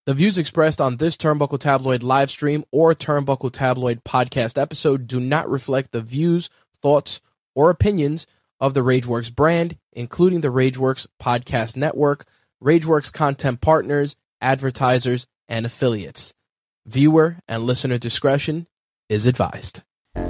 The views expressed on this Turnbuckle Tabloid live stream or Turnbuckle Tabloid podcast episode do not reflect the views, thoughts, or opinions of the Rageworks brand, including the Rageworks podcast network, Rageworks content partners, advertisers, and affiliates. Viewer and listener discretion is advised.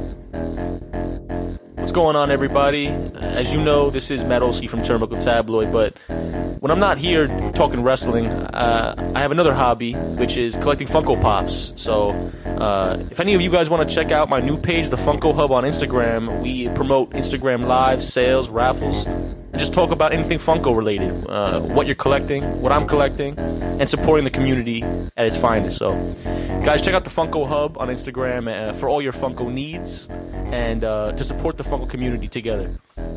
What's going on, everybody? As you know, this is Matt Olsky from Turnbuckle Tabloid, but when I'm not here talking wrestling, I have another hobby, which is collecting Funko Pops. So if any of you guys want to check out my new page, the Funko Hub on Instagram, we promote Instagram live, sales, raffles, and just talk about anything Funko related, what you're collecting, what I'm collecting, and supporting the community at its finest. So guys, check out the Funko Hub on Instagram for all your Funko needs and to support the Funko community together.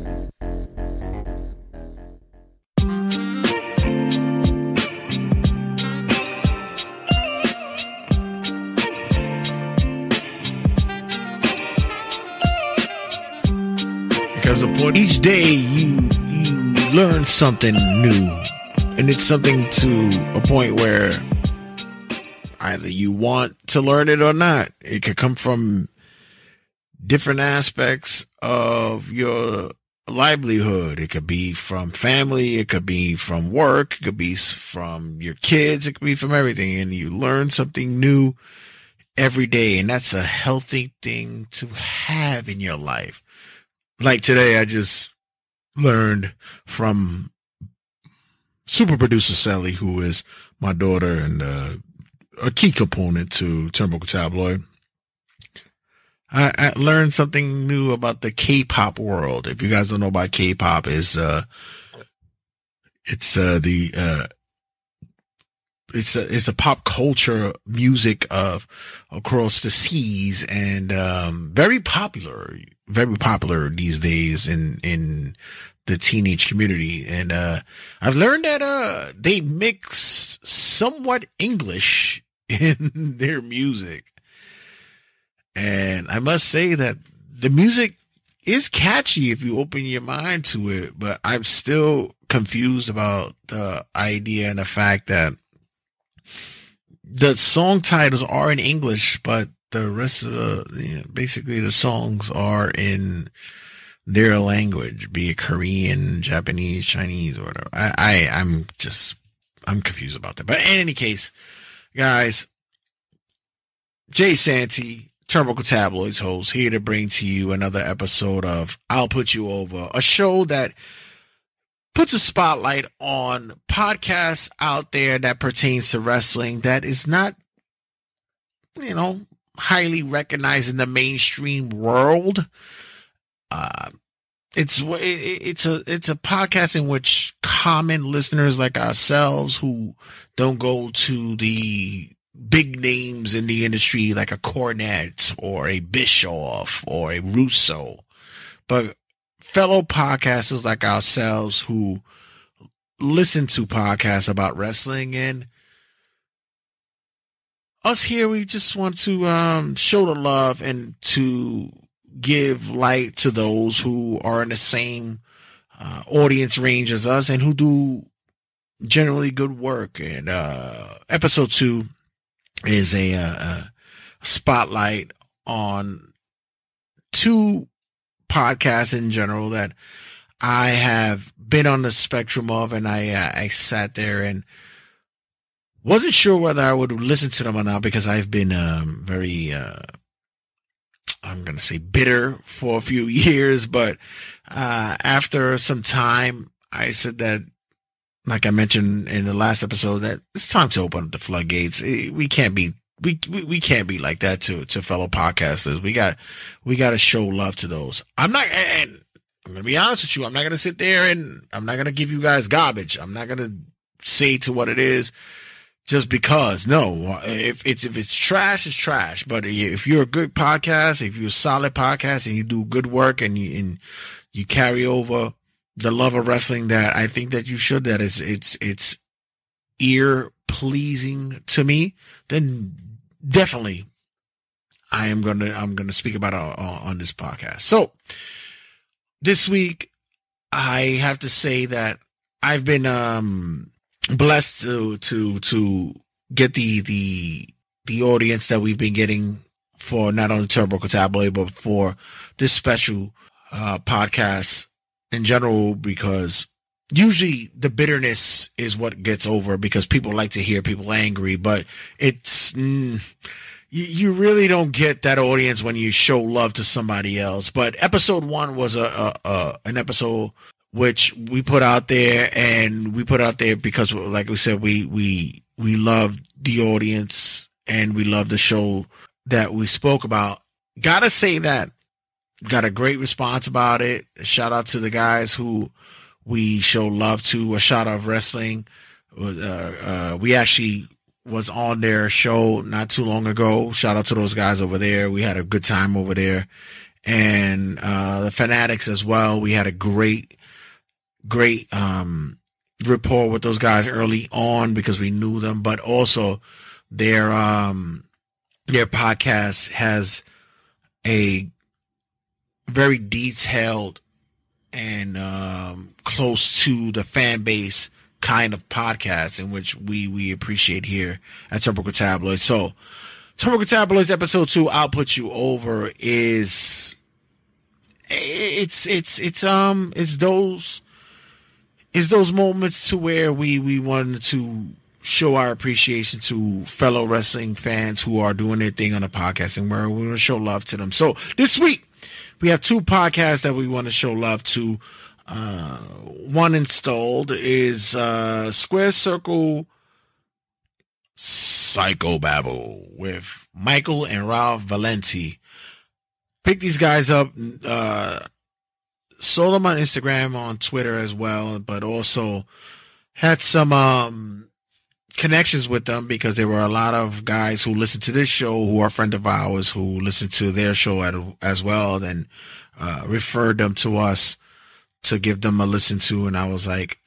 Because each day you learn something new, and it's something to a point where either you want to learn it or not. It could come from different aspects of your livelihood. It could be from family. It could be from work. It could be from your kids. It could be from everything. And you learn something new every day. And that's a healthy thing to have in your life. Like today, I just learned from super producer Sally, who is my daughter and a key component to Turnbuckle Tabloid. I learned something new about the K-pop world. If you guys don't know about K-pop, it's the pop culture music of across the seas, and very popular these days in the teenage community. And I've learned that they mix somewhat English in their music. And I must say that the music is catchy if you open your mind to it, but I'm still confused about the idea and the fact that the song titles are in English, but the rest of basically the songs are in their language, be it Korean, Japanese, Chinese, or whatever. I'm confused about that. But in any case, guys, Jay Santee, Turnbuckle Tabloid's host, here to bring to you another episode of I'll Put You Over, a show that puts a spotlight on podcasts out there that pertains to wrestling that is not, highly recognized in the mainstream world. It's a podcast in which common listeners like ourselves who don't go to the big names in the industry like a Cornette or a Bischoff or a Russo, but fellow podcasters like ourselves who listen to podcasts about wrestling. And us here, we just want to show the love and to give light to those who are in the same audience range as us and who do generally good work. And episode 2 is a spotlight on 2 podcasts in general that I have been on the spectrum of, and I sat there and wasn't sure whether I would listen to them or not, because I've been very I'm going to say bitter for a few years. But after some time, I said that, like I mentioned in the last episode, that it's time to open up the floodgates. We can't be like that to fellow podcasters. We got to show love to those. And I'm going to be honest with you. I'm not going to sit there and I'm not going to give you guys garbage. I'm not going to say to what it is just because. No, if it's trash, it's trash. But if you're a good podcast, if you're a solid podcast and you do good work and you carry over the love of wrestling that I think that you should, that it's ear pleasing to me, then definitely I'm going to speak about it on this podcast. So this week, I have to say that I've been blessed to get the audience that we've been getting for not only Turnbuckle Tabloid, but for this special podcast in general, because usually the bitterness is what gets over because people like to hear people angry, but it's you really don't get that audience when you show love to somebody else. But episode 1 was an episode which we put out there, and we put out there because, like we said, we love the audience and we love the show that we spoke about. Gotta say that got a great response about it. A shout out to the guys who we show love to. A shout out of wrestling. We actually was on their show not too long ago. Shout out to those guys over there. We had a good time over there. And the Fanatics as well. We had a great rapport with those guys early on because we knew them, but also their podcast has a very detailed and close to the fan base kind of podcast, in which we appreciate here at Turnbuckle Tabloid. So Turnbuckle Tabloid's episode 2, I'll Put You Over, is it's those moments to where we wanted to show our appreciation to fellow wrestling fans who are doing their thing on the podcast, and we're going to show love to them. So this week we have 2 podcasts that we want to show love to. One installed is Square Circle Psychobabble with Michael and Ralph Valenti. Pick these guys up. Saw them on Instagram, on Twitter as well, but also had some connections with them because there were a lot of guys who listen to this show who are friends of ours who listen to their show as well, and referred them to us to give them a listen to. And I was like,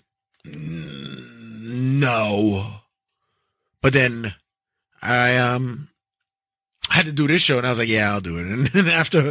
no. But then I had to do this show, and I was like, yeah, I'll do it. And then after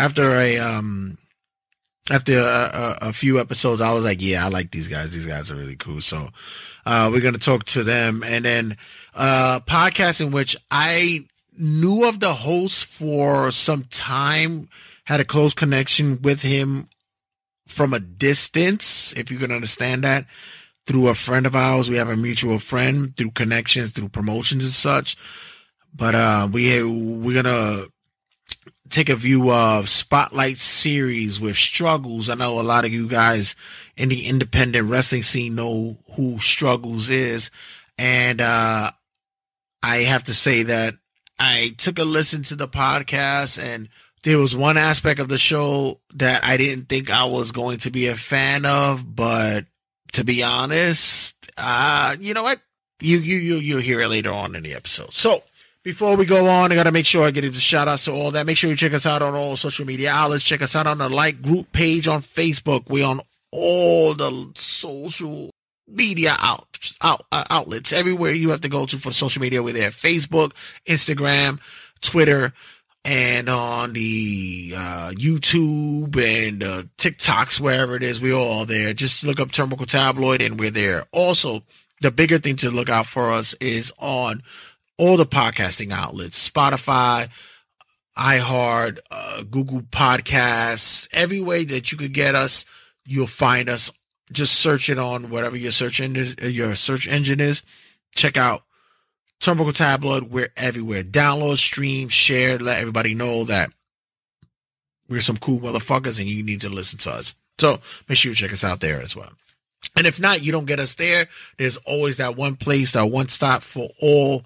a few episodes, I was like, yeah, I like these guys. These guys are really cool. So we're going to talk to them. And then podcast in which I knew of the host for some time, had a close connection with him from a distance, if you can understand that, through a friend of ours. We have a mutual friend, through connections, through promotions and such. But we're going to take a view of Spotlight series with Struggles. I know a lot of you guys in the independent wrestling scene know who Struggles is. And I have to say that I took a listen to the podcast, and there was one aspect of the show that I didn't think I was going to be a fan of, but to be honest, you know what? You'll hear it later on in the episode. So before we go on, I got to make sure I give shout outs to all that. Make sure you check us out on all social media outlets. Check us out on the like group page on Facebook. We're on all the social media outlets. Everywhere you have to go to for social media, we're there. Facebook, Instagram, Twitter, and on the YouTube and TikToks, wherever it is, we're all there. Just look up Turnbuckle Tabloid and we're there. Also, the bigger thing to look out for us is on all the podcasting outlets: Spotify, iHeart, Google Podcasts. Every way that you could get us, you'll find us. Just search it on whatever your search engine is. Check out Turnbuckle Tabloid. We're everywhere. Download, stream, share, let everybody know that we're some cool motherfuckers and you need to listen to us. So make sure you check us out there as well. And if not, you don't get us there, there's always that one place, that one stop for all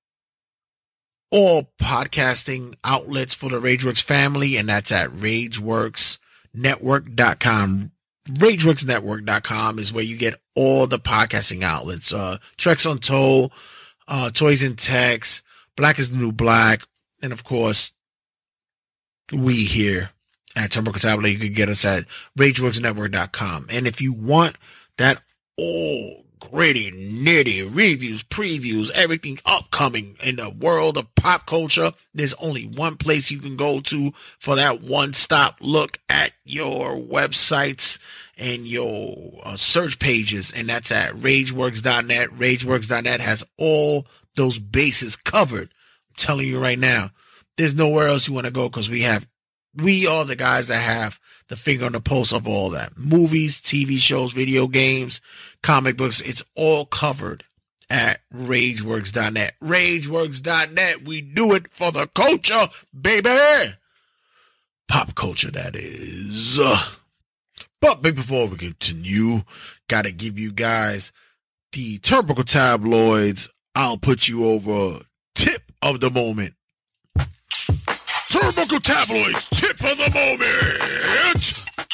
podcasting outlets for the Rageworks family, and that's at RageWorksNetwork.com. RageWorksNetwork.com is where you get all the podcasting outlets. Treks on Toe, Toys and Techs, Black is the New Black, and of course, we here at Turnbuckle Tabloid. You can get us at RageWorksNetwork.com. And if you want that all gritty, nitty reviews, previews, everything upcoming in the world of pop culture, there's only one place you can go to for that one-stop look at your websites and your search pages, and that's at RageWorks.net. RageWorks.net has all those bases covered. I'm telling you right now, there's nowhere else you want to go because we are the guys that have the finger on the pulse of all that. Movies, TV shows, video games, comic books, it's all covered at RageWorks.net. RageWorks.net. We do it for the culture, baby. Pop culture, that is. But before we continue, gotta give you guys the Turnbuckle Tabloids I'll put you over tip of the moment. Turnbuckle Tabloids tip of the moment.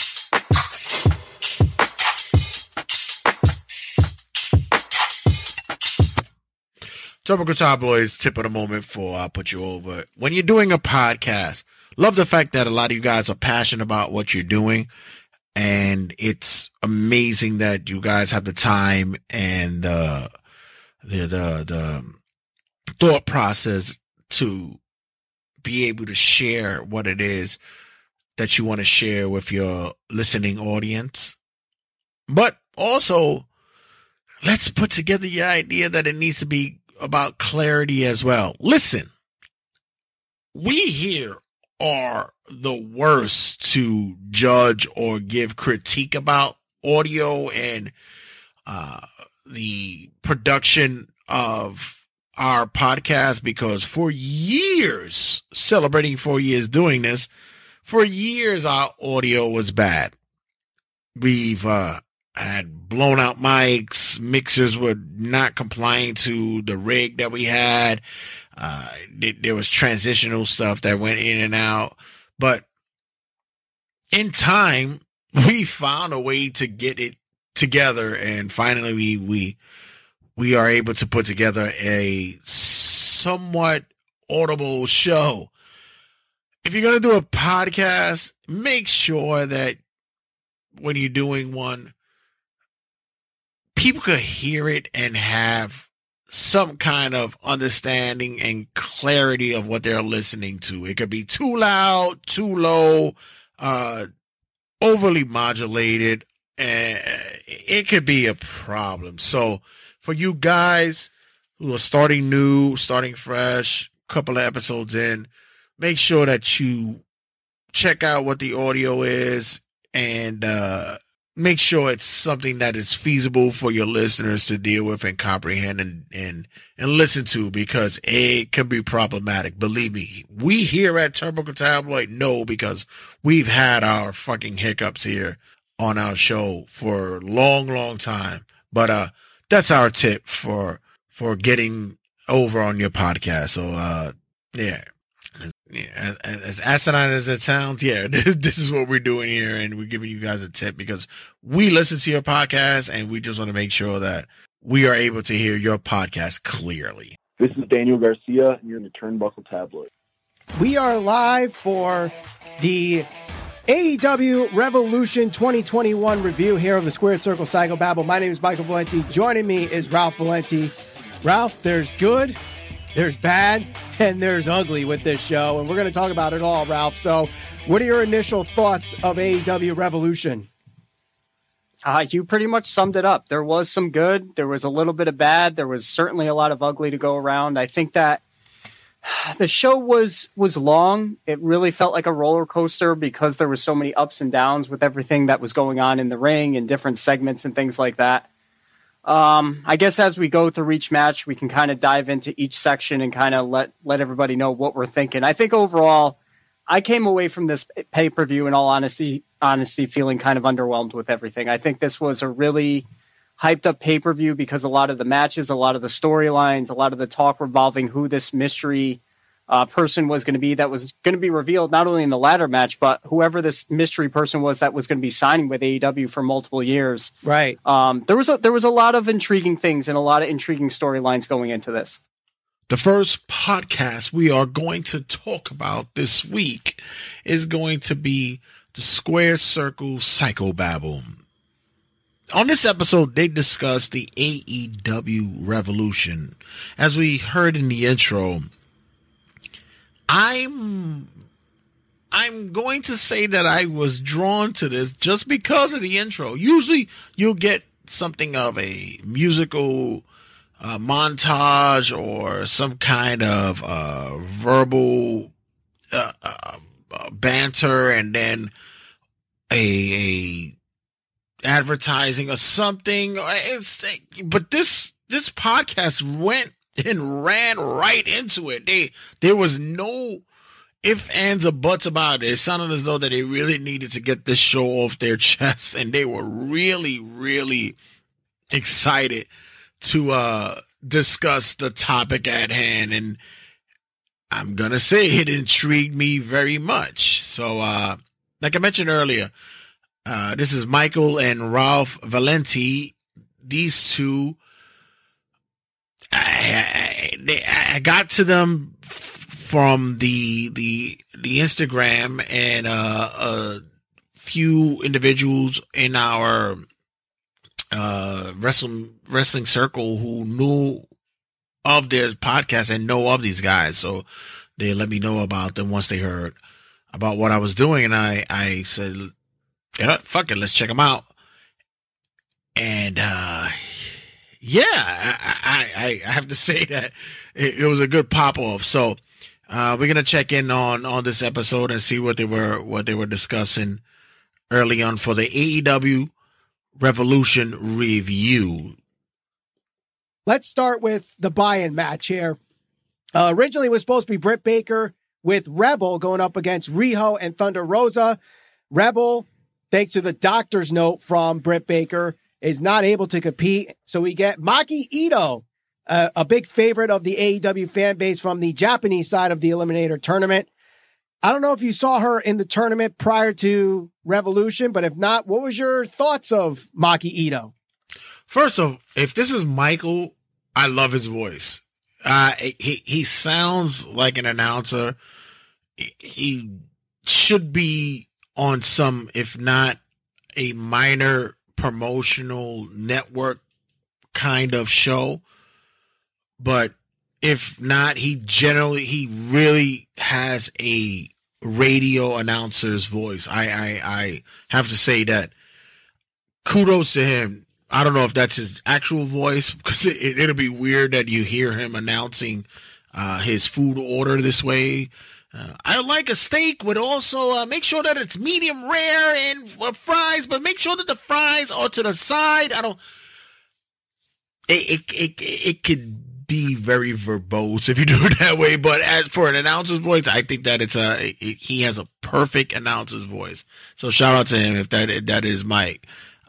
Turnbuckle Tabloids tip of the moment for I'll put you over. When you're doing a podcast, love the fact that a lot of you guys are passionate about what you're doing. And it's amazing that you guys have the time and the thought process to be able to share what it is that you want to share with your listening audience. But also, let's put together the idea that it needs to be about clarity as well. Listen, we here are the worst to judge or give critique about audio and the production of our podcast, because for years, celebrating 4 years doing this, for years our audio was bad. We've had blown out mics, mixers were not complying to the rig that we had. There was transitional stuff that went in and out, but in time we found a way to get it together, and finally we are able to put together a somewhat audible show. If you're going to do a podcast, make sure that when you're doing one, people could hear it and have some kind of understanding and clarity of what they're listening to. It could be too loud, too low, overly modulated, and it could be a problem. So for you guys who are starting new, starting fresh, couple of episodes in, make sure that you check out what the audio is and make sure it's something that is feasible for your listeners to deal with and comprehend and listen to, because it can be problematic. Believe me, we here at Turnbuckle Tabloid know, because we've had our fucking hiccups here on our show for a long, long time. But that's our tip for getting over on your podcast. So yeah. As asinine as it sounds, yeah, this is what we're doing here, and we're giving you guys a tip because we listen to your podcast, and we just want to make sure that we are able to hear your podcast clearly. This is Daniel Garcia, and you're in the Turnbuckle Tabloid. We are live for the AEW Revolution 2021 review here of the Squared Circle Psychobabble. My name is Michael Valenti. Joining me is Ralph Valenti. Ralph, there's good, there's bad, and there's ugly with this show, and we're going to talk about it all, Ralph. So what are your initial thoughts of AEW Revolution? You pretty much summed it up. There was some good, there was a little bit of bad, there was certainly a lot of ugly to go around. I think that the show was long. It really felt like a roller coaster because there were so many ups and downs with everything that was going on in the ring and different segments and things like that. I guess as we go through each match, we can kind of dive into each section and kind of let everybody know what we're thinking. I think overall, I came away from this pay-per-view in all honesty feeling kind of underwhelmed with everything. I think this was a really hyped up pay-per-view because a lot of the matches, a lot of the storylines, a lot of the talk revolving who this mystery person was going to be that was going to be revealed not only in the ladder match, but whoever this mystery person was that was going to be signing with AEW for multiple years. Right. There was a lot of intriguing things and a lot of intriguing storylines going into this. The first podcast we are going to talk about this week is going to be the Square Circle Psychobabble. On this episode, they discuss the AEW Revolution. As we heard in the intro, I'm going to say that I was drawn to this just because of the intro. Usually you'll get something of a musical montage or some kind of verbal banter, and then a advertising or something. But this podcast went and ran right into it. There was no ifs, ands, or buts about it. It sounded as though that they really needed to get this show off their chest, and they were really, really excited to discuss the topic at hand. And I'm gonna say it intrigued me very much. So, like I mentioned earlier, this is Michael and Ralph Valenti. These two, I got to them from the Instagram and a few individuals in our wrestling circle who knew of their podcast and know of these guys. So they let me know about them once they heard about what I was doing, and I said, you know, fuck it, let's check them out. And yeah, I have to say that it was a good pop off. So we're gonna check in on this episode and see what they were discussing early on for the AEW Revolution review. Let's start with the buy-in match here. Originally it was supposed to be Britt Baker with Rebel going up against Riho and Thunder Rosa. Rebel, thanks to the doctor's note from Britt Baker, is not able to compete. So we get Maki Ito, a big favorite of the AEW fan base from the Japanese side of the Eliminator tournament. I don't know if you saw her in the tournament prior to Revolution, but if not, what was your thoughts of Maki Ito? First off, if this is Michael, I love his voice. He sounds like an announcer. He should be on some, if not a minor promotional network kind of show. But if not, he really has a radio announcer's voice. I have to say that kudos to him. I don't know if that's his actual voice, because it'll be weird that you hear him announcing his food order this way. I like a steak with also make sure that it's medium rare and fries, but make sure that the fries are to the side. It could be very verbose if you do it that way. But as for an announcer's voice, I think that he has a perfect announcer's voice. So shout out to him if that is Mike.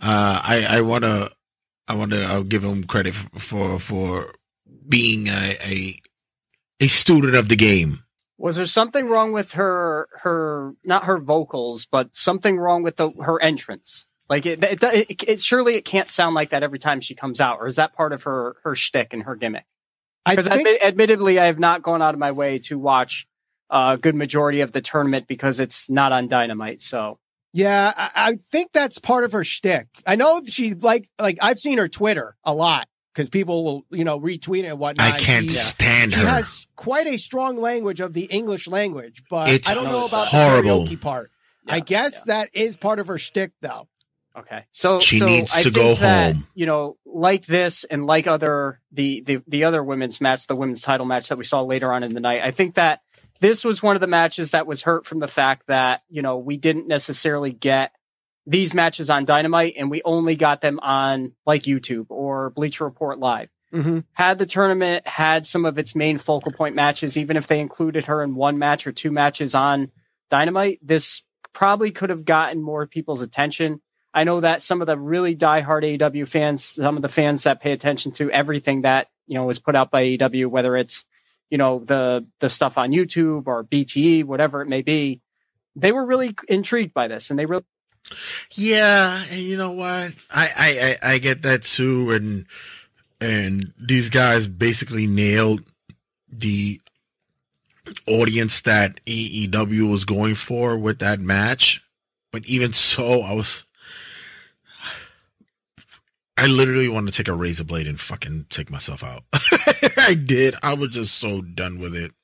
I'll give him credit for being a student of the game. Was there something wrong with her not her vocals, but something wrong with her entrance? Like it surely it can't sound like that every time she comes out, or is that part of her shtick and her gimmick? Because admittedly, I have not gone out of my way to watch a good majority of the tournament because it's not on Dynamite. So yeah, I think that's part of her shtick. I know she like I've seen her Twitter a lot because people will, retweet it and whatnot. I can't stand her. She has quite a strong language of the English language, but it's I don't know about horrible. the karaoke part. Yeah, I guess that is part of her shtick, though. Okay, so she needs to go home. Like this and like the other women's match, the women's title match that we saw later on in the night, I think that this was one of the matches that was hurt from the fact that, we didn't necessarily get these matches on Dynamite and we only got them on like YouTube or Bleacher Report Live. Mm-hmm. Had the tournament had some of its main focal point matches, even if they included her in one match or two matches on Dynamite, this probably could have gotten more people's attention. I know that some of the really diehard AEW fans, some of the fans that pay attention to everything that, was put out by AEW, whether it's, the stuff on YouTube or BTE, whatever it may be, they were really intrigued by this, and they really. Yeah, and you know what? I get that too, and these guys basically nailed the audience that AEW was going for with that match. But even so, I literally wanted to take a razor blade and fucking take myself out. I did. I was just so done with it.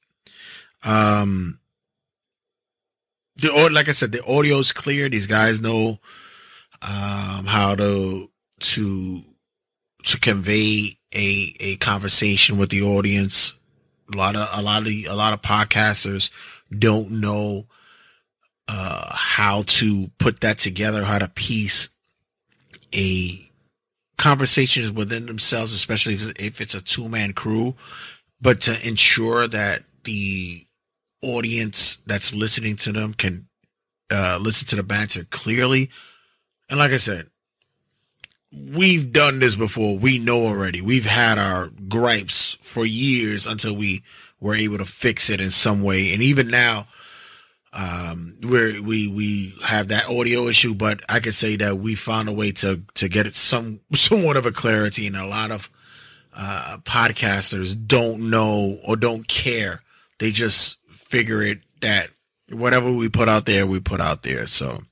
Like I said, the audio's clear. These guys know how to convey a conversation with the audience. A lot of podcasters don't know how to put that together, how to piece a conversations within themselves, especially if it's a 2-man crew, but to ensure that the audience that's listening to them can listen to the banter clearly. And like I said, we've done this before. We know already. We've had our gripes for years until we were able to fix it in some way. And even now, we have that audio issue, but I could say that we found a way to get it somewhat of a clarity. And a lot of podcasters don't know or don't care. They just figure it that whatever we put out there, we put out there. So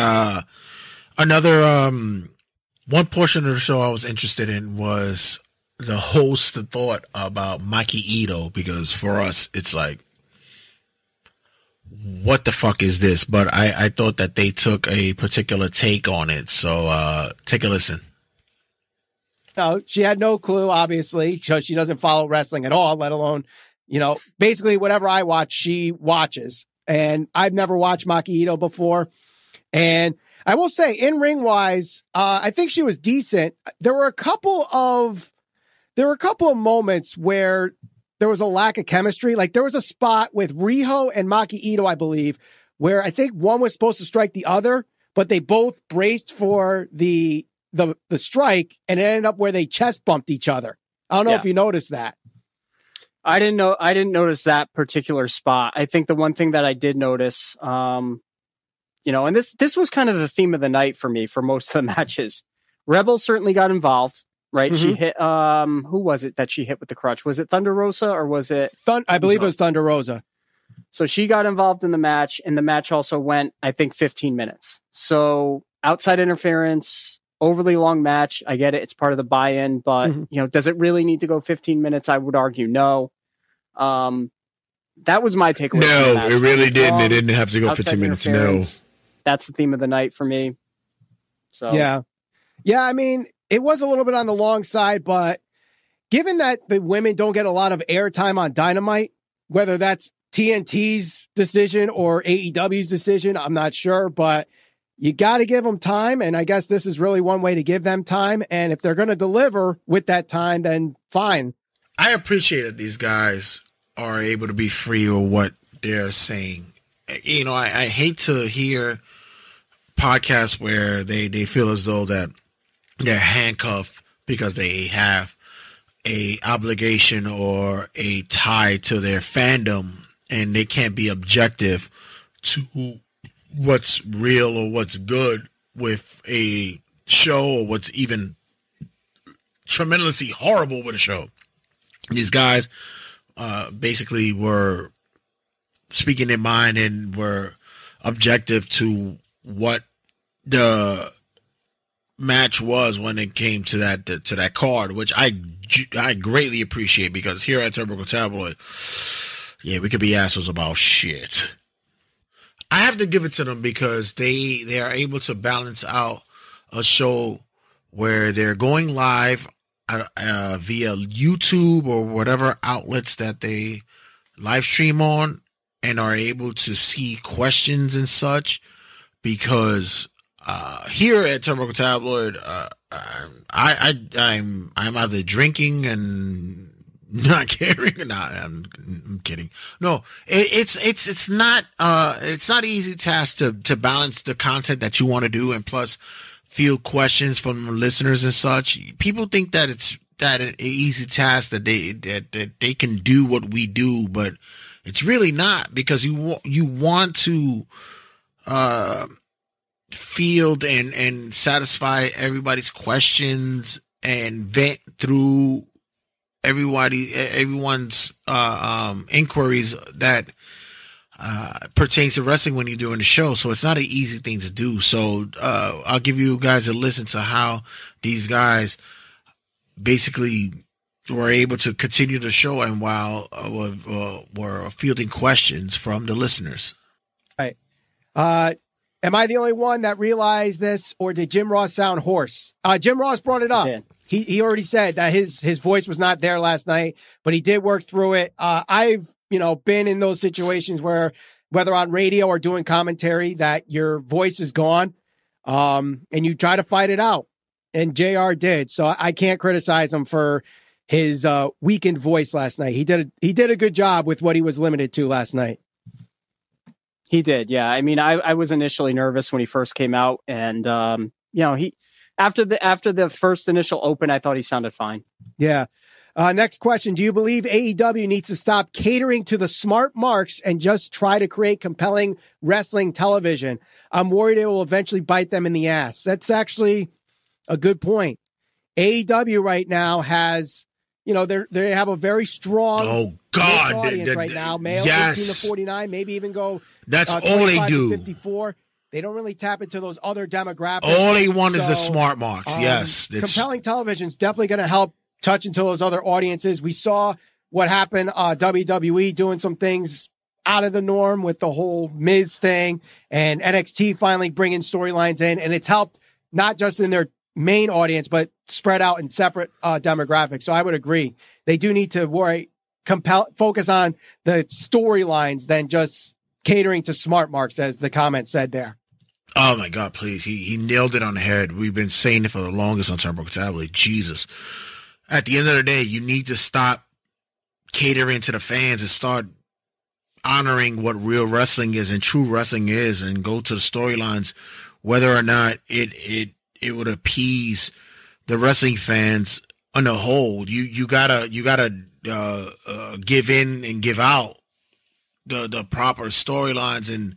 another one portion of the show I was interested in was the host thought about Maki Ito, because for us it's like, what the fuck is this? But I thought that they took a particular take on it. So take a listen. No, she had no clue, obviously, because she doesn't follow wrestling at all, let alone, basically whatever I watch, she watches. And I've never watched Maki Ito before. And I will say, in ring wise, I think she was decent. There were a couple of moments where there was a lack of chemistry. Like there was a spot with Riho and Maki Ito, I believe, where I think one was supposed to strike the other, but they both braced for the strike, and it ended up where they chest bumped each other. I don't know if you noticed that. I didn't notice that particular spot. I think the one thing that I did notice, and this was kind of the theme of the night for me for most of the matches. Rebel certainly got involved, right? Mm-hmm. She hit, who was it that she hit with the crutch? Was it Thunder Rosa or was it? I believe it was Thunder Rosa. So she got involved in the match, and the match also went, I think, 15 minutes. So outside interference, overly long match. I get it. It's part of the buy-in, but does it really need to go 15 minutes? I would argue no. That was my takeaway. No, it really didn't. It didn't have to go 15 minutes. No. That's the theme of the night for me. So yeah. I mean, it was a little bit on the long side, but given that the women don't get a lot of airtime on Dynamite, whether that's TNT's decision or AEW's decision, I'm not sure, but you got to give them time. And I guess this is really one way to give them time. And if they're going to deliver with that time, then fine. I appreciate that these guys are able to be free with what they're saying. I hate to hear podcasts where they feel as though that they're handcuffed because they have a obligation or a tie to their fandom and they can't be objective to what's real or what's good with a show or what's even tremendously horrible with a show. These guys basically were speaking their mind and were objective to what the match was when it came to that card, which I greatly appreciate, because here at Turnbuckle Tabloid, we could be assholes about shit. I have to give it to them because they are able to balance out a show where they're going live via YouTube or whatever outlets that they live stream on, and are able to see questions and such, because here at Turnbuckle Tabloid, I'm either drinking and not caring. No, I'm kidding. No, it's not an easy task to balance the content that you want to do, and plus field questions from listeners and such. People think that it's an easy task that they can do what we do, but it's really not, because you want to field and satisfy everybody's questions and vent through everyone's inquiries that pertains to wrestling when you're doing the show. So it's not an easy thing to do. So I'll give you guys a listen to how these guys basically were able to continue the show, and while were fielding questions from the listeners. Right. Am I the only one that realized this, or did Jim Ross sound hoarse? Jim Ross brought it up. He already said that his voice was not there last night, but he did work through it. I've, been in those situations where, whether on radio or doing commentary, that your voice is gone, and you try to fight it out. And JR did. So I can't criticize him for his weakened voice last night. He did a good job with what he was limited to last night. He did, yeah. I mean, I was initially nervous when he first came out, and he after the first initial open, I thought he sounded fine. Yeah. Next question: do you believe AEW needs to stop catering to the smart marks and just try to create compelling wrestling television? I'm worried it will eventually bite them in the ass. That's actually a good point. AEW right now has, they have a very strong audience right now. Male 18 to 49, maybe even go. That's all they do. 54. They don't really tap into those other demographics. All they want is the smart marks. Yes, compelling television is definitely going to help touch into those other audiences. We saw what happened. WWE doing some things out of the norm with the whole Miz thing, and NXT finally bringing storylines in, and it's helped not just in their main audience, but spread out in separate demographics. So I would agree. They do need to focus on the storylines than just catering to smart marks, as the comment said there. Oh my God, please. He nailed it on the head. We've been saying it for the longest on Turnbuckle Tabloid. Jesus. At the end of the day, you need to stop catering to the fans and start honoring what real wrestling is and true wrestling is, and go to the storylines, whether or not it would appease the wrestling fans on the whole. You gotta give in and give out the proper storylines, and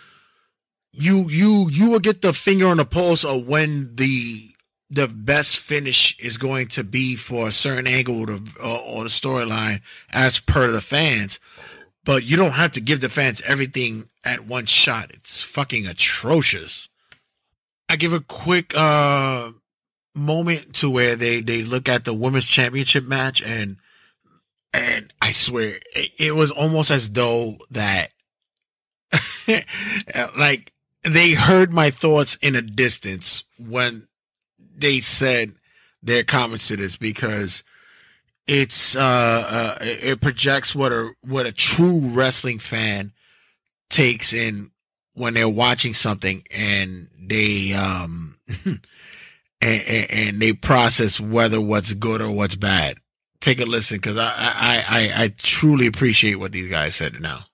you will get the finger on the pulse of when the best finish is going to be for a certain angle or the storyline as per the fans. But you don't have to give the fans everything at one shot. It's fucking atrocious. I give a quick moment to where they look at the women's championship match, and I swear it was almost as though that like they heard my thoughts in a distance when they said their comments to this, because it's it projects what a true wrestling fan takes in when they're watching something, and they and they process whether what's good or what's bad. Take a listen, because I truly appreciate what these guys said now.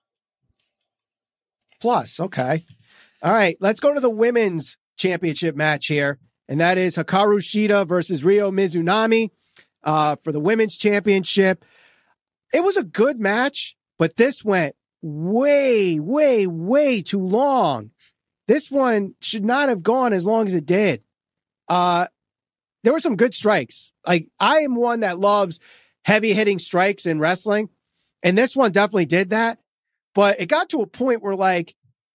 Plus, okay. All right, let's go to the women's championship match here, and that is Hikaru Shida versus Ryo Mizunami for the women's championship. It was a good match, but this went way, way, way too long. This one should not have gone as long as it did. There were some good strikes. Like, I am one that loves heavy hitting strikes in wrestling, and this one definitely did that. But it got to a point where, like,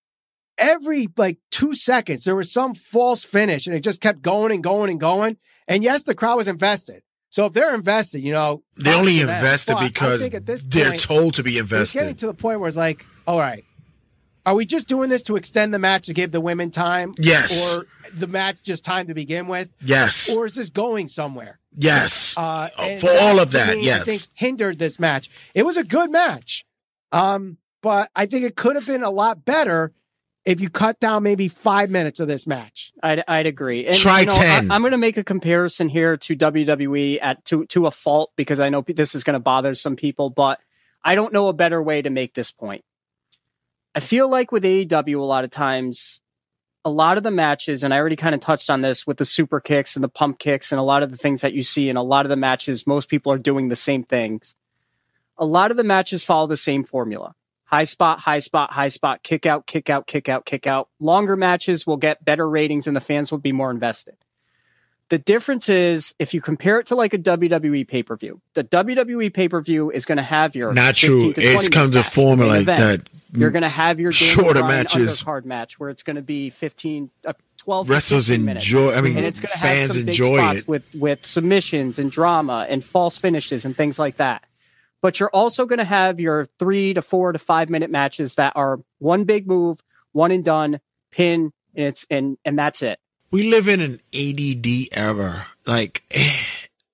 every 2 seconds there was some false finish, and it just kept going and going and going. And yes, the crowd was invested. So if they're invested, they only invested because they're told to be invested. It's getting to the point where it's like, all right, are we just doing this to extend the match to give the women time? Yes. Or the match just time to begin with? Yes. Or is this going somewhere? Yes. For all of that, yes. I think hindered this match. It was a good match. But I think it could have been a lot better if you cut down maybe 5 minutes of this match. I'd agree. And, try 10. I'm going to make a comparison here to WWE to a fault, because I know this is going to bother some people, but I don't know a better way to make this point. I feel like with AEW, a lot of times, a lot of the matches, and I already kind of touched on this with the super kicks and the pump kicks and a lot of the things that you see in a lot of the matches, most people are doing the same things. A lot of the matches follow the same formula. High spot, high spot, high spot, kick out, kick out, kick out, kick out. Longer matches will get better ratings and the fans will be more invested. The difference is, if you compare it to like a WWE pay-per-view, the WWE pay-per-view is going to have your not true. It's come to formula that you're going to have your shorter matches, undercard match where it's going to be 12 wrestlers enjoy. I mean, and it's going to fans have some big enjoy spots it with submissions and drama and false finishes and things like that. But you're also going to have your 3 to 4 to 5 minute matches that are one big move, one and done, pin, and that's it. We live in an ADD era. Like,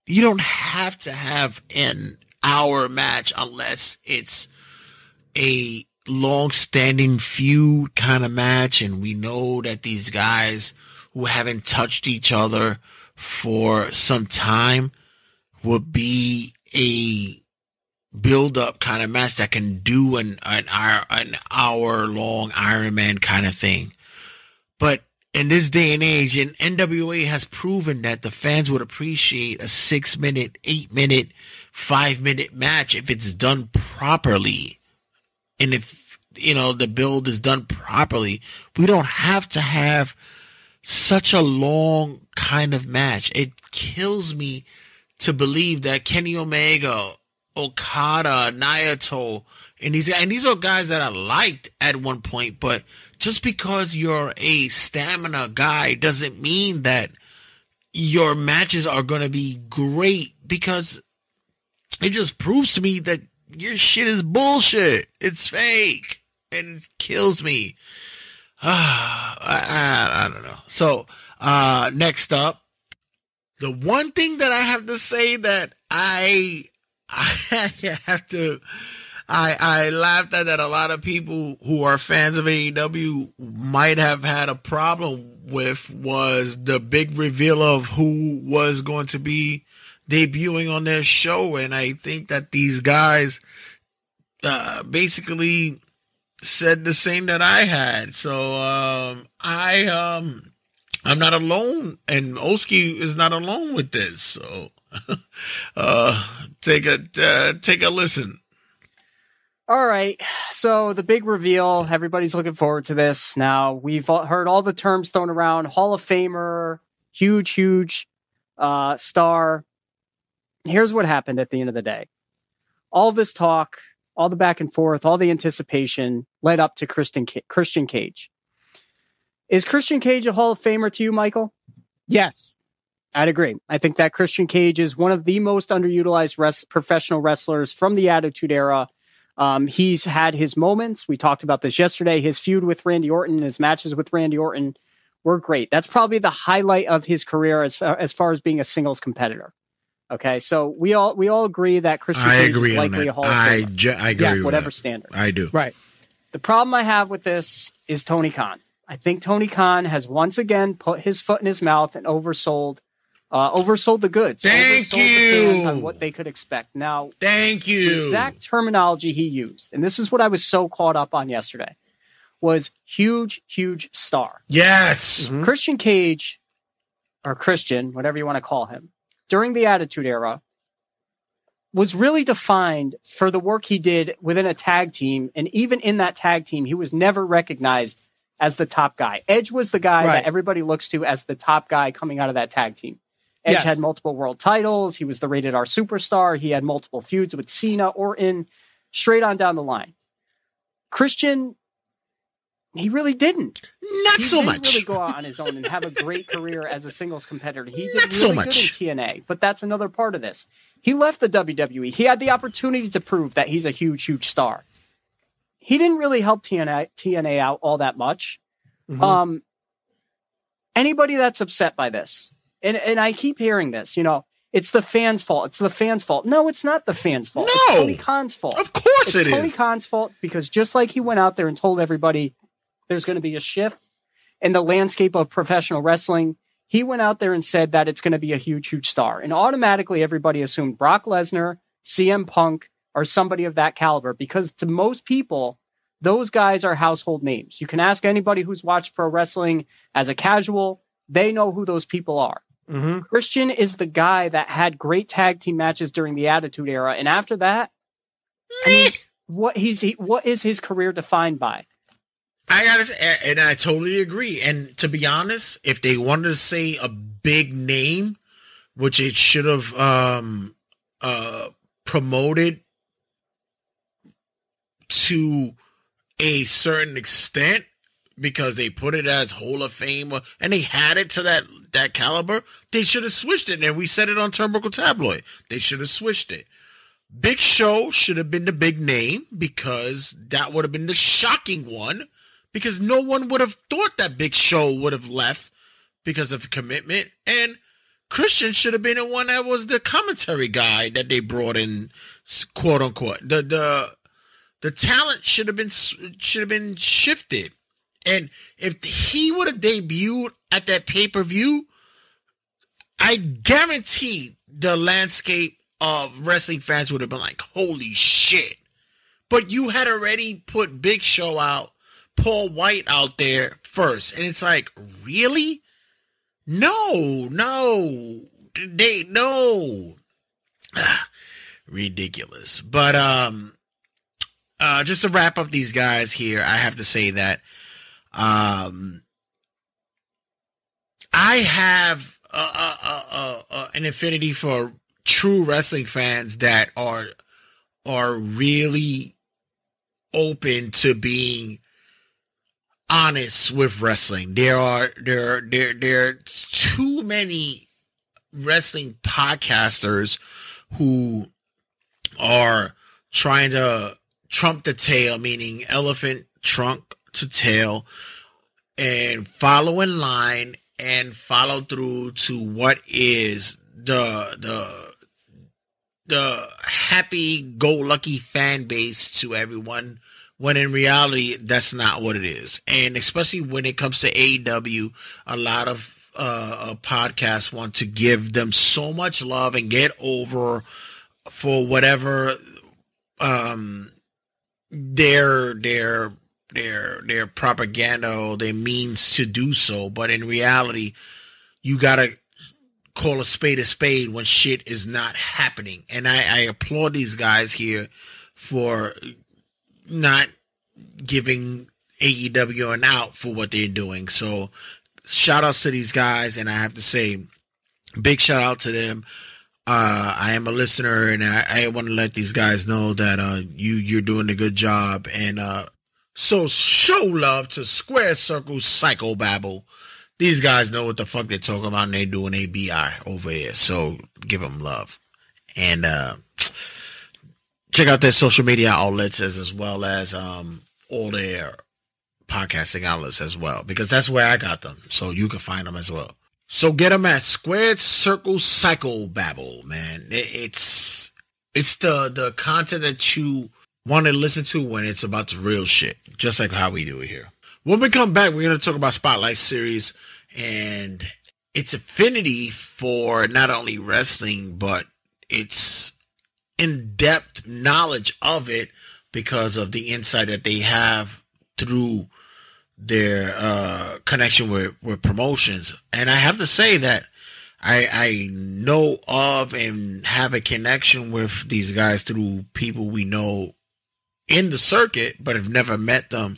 You don't have to have an hour match unless it's a long-standing feud kind of match, and we know that these guys who haven't touched each other for some time would be a build-up kind of match that can do an hour-long Iron Man kind of thing. But in this day and age, and NWA has proven that the fans would appreciate a 6-minute, 8-minute, 5-minute match if it's done properly. And if, the build is done properly, we don't have to have such a long kind of match. It kills me to believe that Kenny Omega, Okada, Naito, and these are guys that I liked at one point, but just because you're a stamina guy doesn't mean that your matches are going to be great, because it just proves to me that your shit is bullshit. It's fake, and it kills me. I don't know. So, next up, the one thing that I have to say that I laughed at that a lot of people who are fans of AEW might have had a problem with was the big reveal of who was going to be debuting on their show. And I think that these guys basically said the same that I had. So I'm not alone, and Oski is not alone with this. So take a listen. All right. So the big reveal, everybody's looking forward to this. Now, we've heard all the terms thrown around: Hall of Famer, huge star. Here's what happened at the end of the day. All this talk, all the back and forth, all the anticipation led up to Christian Cage. Is Christian Cage a Hall of Famer to you, Michael? Yes. I'd agree. I think that Christian Cage is one of the most underutilized professional wrestlers from the Attitude Era. He's had his moments. We talked about this yesterday. His feud with Randy Orton, his matches with Randy Orton were great. That's probably the highlight of his career as far as being a singles competitor. Okay, so we all agree that Christian Cage is likely a Hall of Famer. I agree with whatever that. standard. I do. Right. The problem I have with this is Tony Khan. I think Tony Khan has once again put his foot in his mouth and oversold the goods. Thank oversold you. The fans on what they could expect. Now, Thank the you. exact terminology he used, and this is what I was so caught up on yesterday, was huge star. Yes. Mhm. Christian Cage, or Christian, whatever you want to call him, during the Attitude Era, was really defined for the work he did within a tag team. And even in that tag team, he was never recognized as the top guy. Edge was the guy that everybody looks to as the top guy coming out of that tag team. Edge had multiple world titles. He was the Rated R superstar. He had multiple feuds with Cena, Orton, straight on down the line. Christian, he really didn't. Not so much. He didn't really go out on his own and have a great career as a singles competitor. He did Not really so good much. in TNA, but that's another part of this. He left the WWE. He had the opportunity to prove that he's a huge star. He didn't really help TNA out all that much. Mhm. Anybody that's upset by this, and I keep hearing this, it's the fans' fault. It's the fans' fault. No, it's not the fans' fault. No. It's Tony Khan's fault. Of course It's it Tony is. Khan's fault, because just like he went out there and told everybody there's going to be a shift in the landscape of professional wrestling, he went out there and said that it's going to be a huge star. And automatically everybody assumed Brock Lesnar, CM Punk, or somebody of that caliber, because to most people, those guys are household names. You can ask anybody who's watched pro wrestling as a casual, they know who those people are. Mhm. Christian is the guy that had great tag team matches during the Attitude Era. And after that, I mean, what is his career defined by? I gotta say, and I totally agree. And to be honest, if they wanted to say a big name, which it should have promoted to a certain extent, because they put it as Hall of Fame and they had it to that caliber, they should have switched it. And we said it on Turnbuckle Tabloid. They should have switched it. Big Show should have been the big name, because that would have been the shocking one, because no one would have thought that Big Show would have left because of commitment. And Christian should have been the one that was the commentary guy that they brought in, quote unquote. The talent should have been shifted. And if he would have debuted at that pay-per-view, I guarantee the landscape of wrestling fans would have been like, holy shit. But you had already put Big Show out, Paul White out there first. And it's like, really? No. Ridiculous. But just to wrap up these guys here, I have to say that I have an affinity for true wrestling fans that are really open to being honest with wrestling. There are too many wrestling podcasters who are trying to trump the tail, meaning elephant trunk to tail, and follow in line and follow through to what is the happy-go-lucky fan base to everyone, when in reality, that's not what it is. And especially when it comes to AEW, a lot of podcasts want to give them so much love and get over for whatever their propaganda or their means to do so. But in reality, you gotta call a spade when shit is not happening. And I applaud these guys here for not giving AEW an out for what they're doing. So shout outs to these guys, and I have to say big shout out to them. I am a listener, and I want to let these guys know that you're doing a good job. And so show love to Square Circle Psychobabble. These guys know what the fuck they're talking about, and they're doing ABI over here. So give them love. And check out their social media outlets as well as all their podcasting outlets as well, because that's where I got them. So you can find them as well. So get them at Squared Circle Psychobabble, man. It's the content that you want to listen to when it's about the real shit, just like how we do it here. When we come back, we're going to talk about Spotlight Series and its affinity for not only wrestling, but its in-depth knowledge of it because of the insight that they have through their connection with promotions. And I have to say that I know of and have a connection with these guys through people we know in the circuit, but have never met them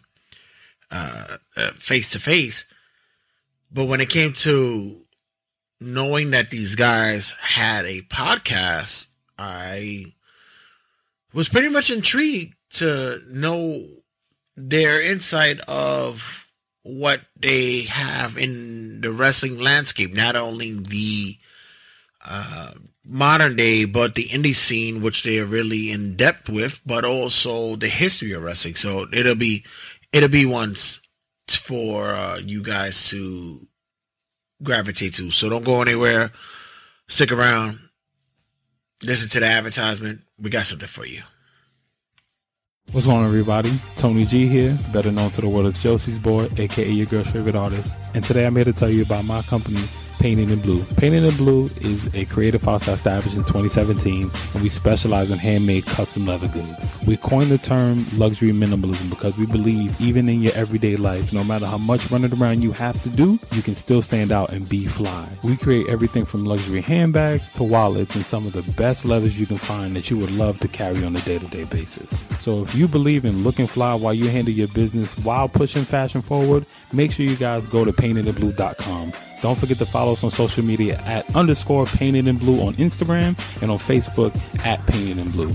face to face. But when it came to knowing that these guys had a podcast, I was pretty much intrigued to know their insight of what they have in the wrestling landscape, not only the modern day, but the indie scene, which they are really in depth with, but also the history of wrestling. So it'll be ones for you guys to gravitate to. So don't go anywhere. Stick around. Listen to the advertisement. We got something for you. What's going on, everybody? Tony G here, better known to the world as Josie's Boy, aka your girl's favorite artist. And today I'm here to tell you about my company, Painted in Blue. Painted in Blue is a creative house established in 2017, and we specialize in handmade custom leather goods. We coined the term luxury minimalism because we believe even in your everyday life, no matter how much running around you have to do, you can still stand out and be fly. We create everything from luxury handbags to wallets and some of the best leathers you can find that you would love to carry on a day-to-day basis. So if you believe in looking fly while you handle your business while pushing fashion forward, make sure you guys go to paintedinblue.com. Don't forget to follow us on social media at _Painted in Blue on Instagram and on Facebook at Painted in Blue.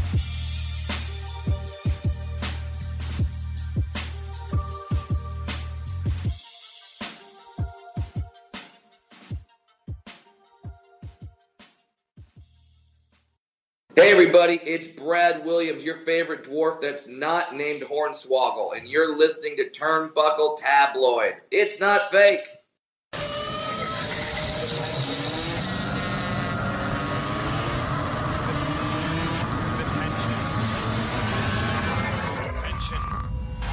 Hey everybody, it's Brad Williams, your favorite dwarf that's not named Hornswoggle, and you're listening to Turnbuckle Tabloid. It's not fake.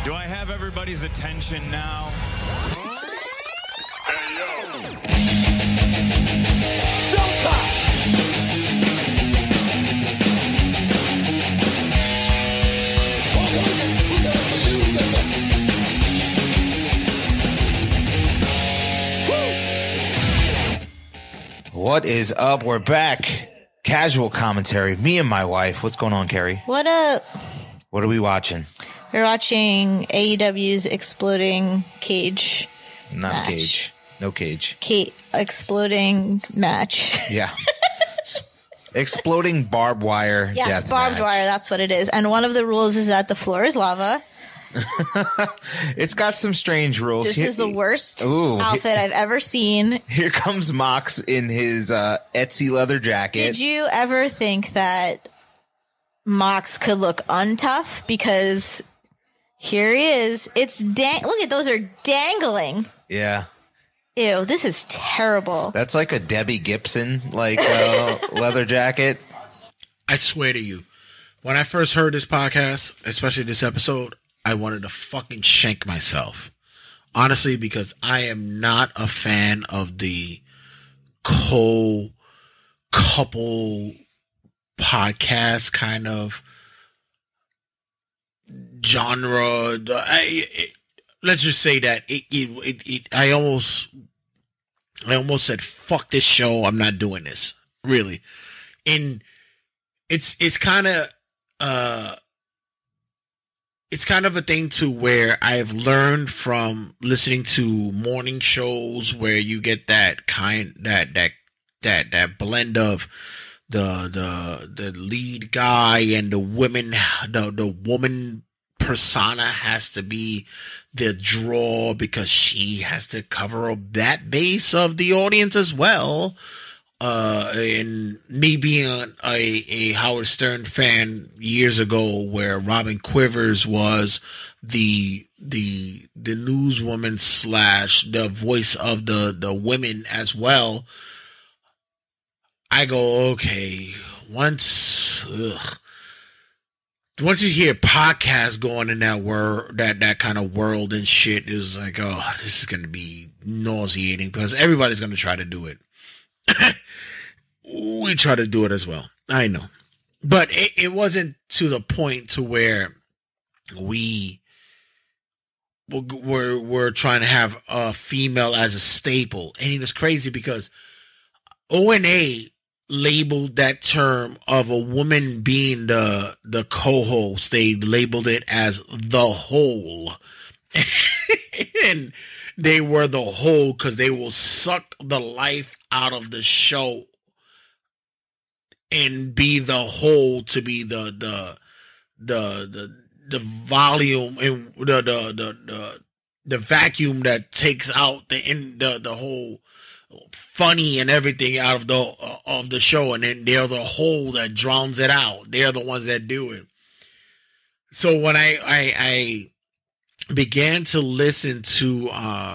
Do I have everybody's attention now? What is up? We're back. Casual commentary. Me and my wife. What's going on, Carrie? What up? What are we watching? We're watching AEW's Exploding Cage. Not match. Cage. No Cage. Exploding match. Yeah. Exploding barbed wire. Yes, death barbed match. wire. That's what it is. And one of the rules is that the floor is lava. It's got some strange rules. This is the worst outfit I've ever seen. Here comes Mox in his Etsy leather jacket. Did you ever think that Mox could look untough? Because here he is. It's look at those are dangling. Yeah. Ew, this is terrible. That's like a Debbie Gibson leather jacket. I swear to you, when I first heard this podcast, especially this episode, I wanted to fucking shank myself. Honestly, because I am not a fan of the couple podcast kind of genre. Let's just say that I almost said, fuck this show. I'm not doing this. Really. And it's kind of a thing to where I've learned from listening to morning shows where you get that blend of the lead guy and the woman persona has to be the draw because she has to cover up that base of the audience as well. And me being a Howard Stern fan years ago, where Robin Quivers was the newswoman / the voice of the women as well, I go, okay, once you hear podcasts going in that kind of world and shit, is like, oh, this is going to be nauseating because everybody's going to try to do it. We try to do it as well. I know. But it wasn't to the point to where we're trying to have a female as a staple. And it was crazy because ONA labeled that term of a woman being the co-host. They labeled it as the whole. And they were the whole because they will suck the life out of the show and be the whole to be the volume and the vacuum that takes out the whole funny and everything out of the show, and then they're the whole that drowns it out. They're the ones that do it. So when I began to listen to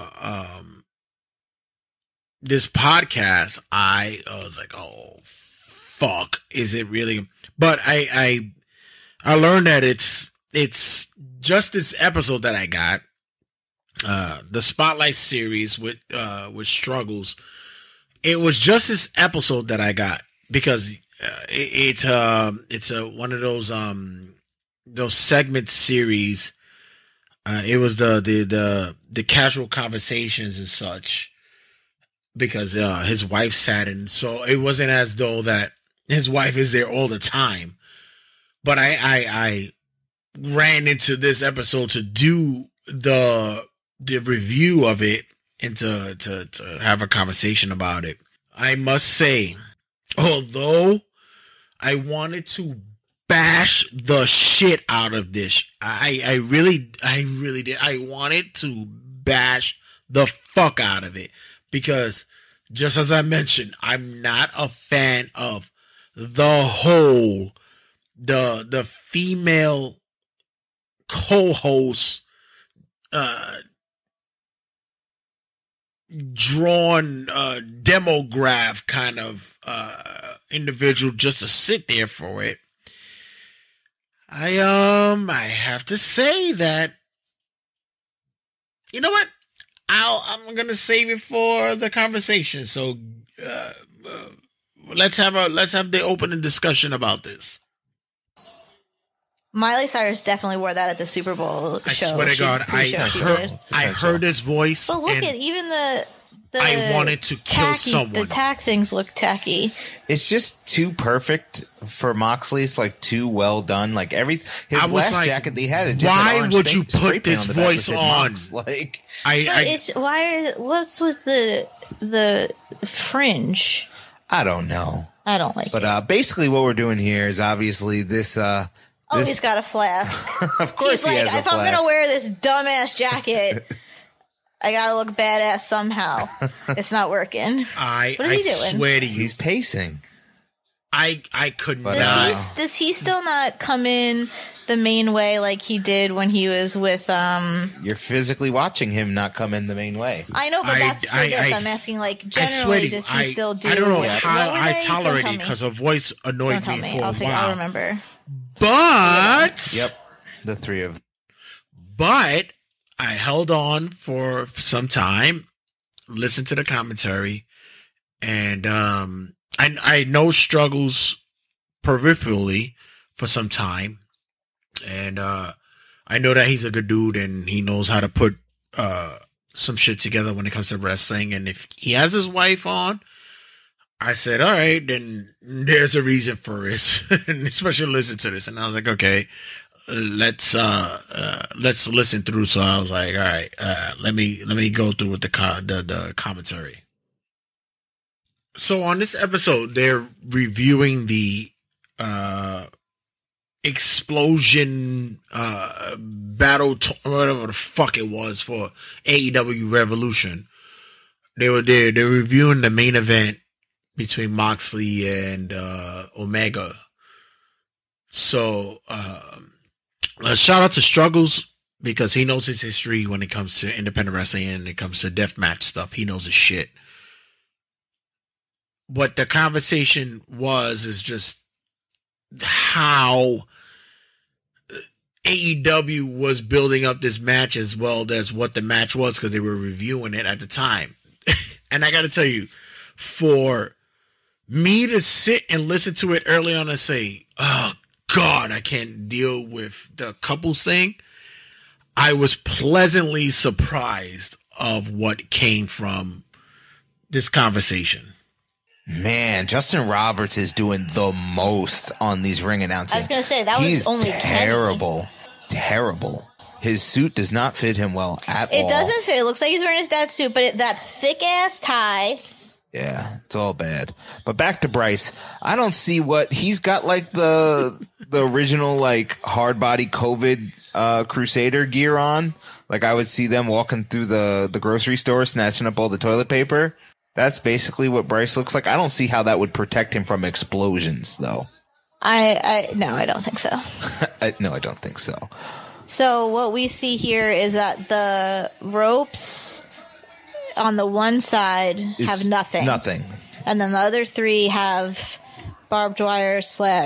this podcast, I was like, oh fuck, is it really? But I learned that it's just this episode that I got, the Spotlight series with Struggles. It was just this episode that I got because it's one of those segment series. It was the casual conversations and such, because his wife sat in, so it wasn't as though that his wife is there all the time. But I ran into this episode to do the review of it and to have a conversation about it. I must say, although I wanted to bash the shit out of this, I really did. I wanted to bash the fuck out of it because, just as I mentioned, I'm not a fan of the whole, the female co-host, drawn demograph kind of individual just to sit there for it. I have to say that you know what? I'm gonna save it for the conversation. So let's have the opening discussion about this. Miley Cyrus definitely wore that at the Super Bowl show. I swear to God, I heard his voice. But look at even the I wanted to kill someone. The tack things look tacky. It's just too perfect for Moxley. It's like too well done. Like his last jacket that he had. It just why had would you put this voice on? Like what's with the fringe? I don't know. I don't like it. But basically, what we're doing here is obviously this. He's got a flask. Of course, he's he like, has a if flask. I'm gonna wear this dumbass jacket, I gotta look badass somehow. It's not working. What is he doing? Swear to you, he's pacing. I could not. Does he still not come in the main way like he did when he was with You're physically watching him not come in the main way. I know, but that's for this. I'm asking, like, generally, does he still do? I don't know how I tolerate it because her voice annoyed me for a while. I'll remember. But the three of. But I held on for some time, listened to the commentary, and I know struggles peripherally for some time, and I know that he's a good dude and he knows how to put some shit together when it comes to wrestling. And if he has his wife on, I said, all right, then there's a reason for it, and especially listen to this. And I was like, okay, let's listen through. So I was like, all right, let me go through with the commentary. So on this episode, they're reviewing the explosion battle, whatever the fuck it was for AEW Revolution. They're reviewing the main event between Moxley and Omega. So shout out to Struggles, because he knows his history when it comes to independent wrestling and it comes to deathmatch stuff. He knows his shit. What the conversation is just how AEW was building up this match as well as what the match was, because they were reviewing it at the time. And I got to tell you, for me to sit and listen to it early on and say, oh God, I can't deal with the couples thing, I was pleasantly surprised of what came from this conversation. Man, Justin Roberts is doing the most on these ring announcing. I was going to say, that was only terrible. Terrible. His suit does not fit him well at all. It doesn't fit. It looks like he's wearing his dad's suit, but that thick-ass tie. Yeah, it's all bad. But back to Bryce. I don't see what he's got, like the original like hard body COVID Crusader gear on. Like I would see them walking through the grocery store snatching up all the toilet paper. That's basically what Bryce looks like. I don't see how that would protect him from explosions, though. No, I don't think so. No, I don't think so. So what we see here is that the ropes on the one side have nothing. Nothing. And then the other three have barbed wire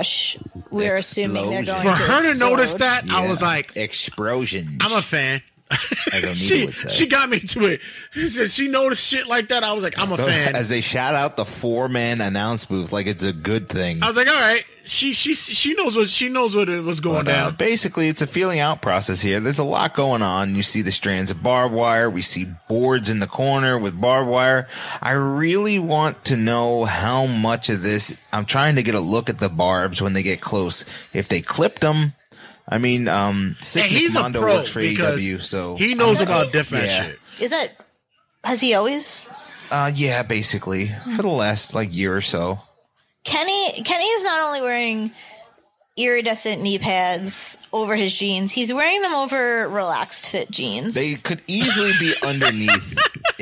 / we're assuming they're going to For her explode. to notice that, I was like, explosion. I'm a fan. As Onita would say. She got me to it. She noticed shit like that. I was like, I'm a fan. As they shout out the 4-man announce booth like it's a good thing. I was like, all right. She knows what it was going down. Basically, it's a feeling out process here. There's a lot going on. You see the strands of barbed wire. We see boards in the corner with barbed wire. I really want to know how much of this. I'm trying to get a look at the barbs when they get close. If they clipped them. I mean, he's a pro works for AEW, so he knows about deathmatch shit. Has he always? Yeah, basically for the last year or so. Kenny is not only wearing iridescent knee pads over his jeans, he's wearing them over relaxed fit jeans. They could easily be underneath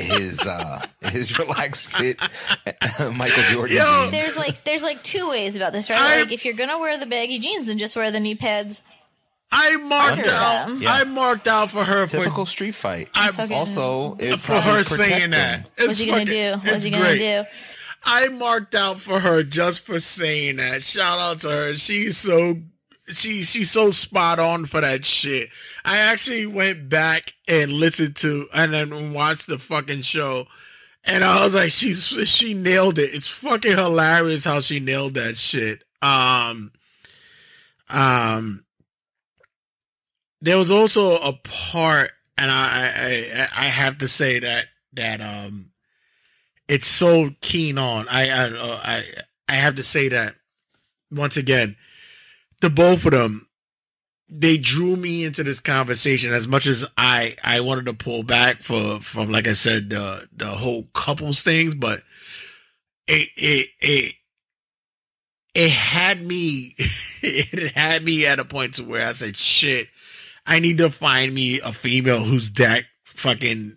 his relaxed fit Michael Jordan jeans. There's two ways about this, right? If you're gonna wear the baggy jeans, then just wear the knee pads. I marked out for her. Typical street fight. Also, for her saying that. What's he gonna do? What's he gonna do? I marked out for her just for saying that. Shout out to her. She's so she's so spot on for that shit. I actually went back and listened to and then watched the fucking show, and I was like, she nailed it. It's fucking hilarious how she nailed that shit. There was also a part, and I have to say that it's so keen on. I have to say that once again, the both of them, they drew me into this conversation as much as I wanted to pull back from like I said, the whole couples things, but it had me it had me at a point to where I said, shit, I need to find me a female who's that fucking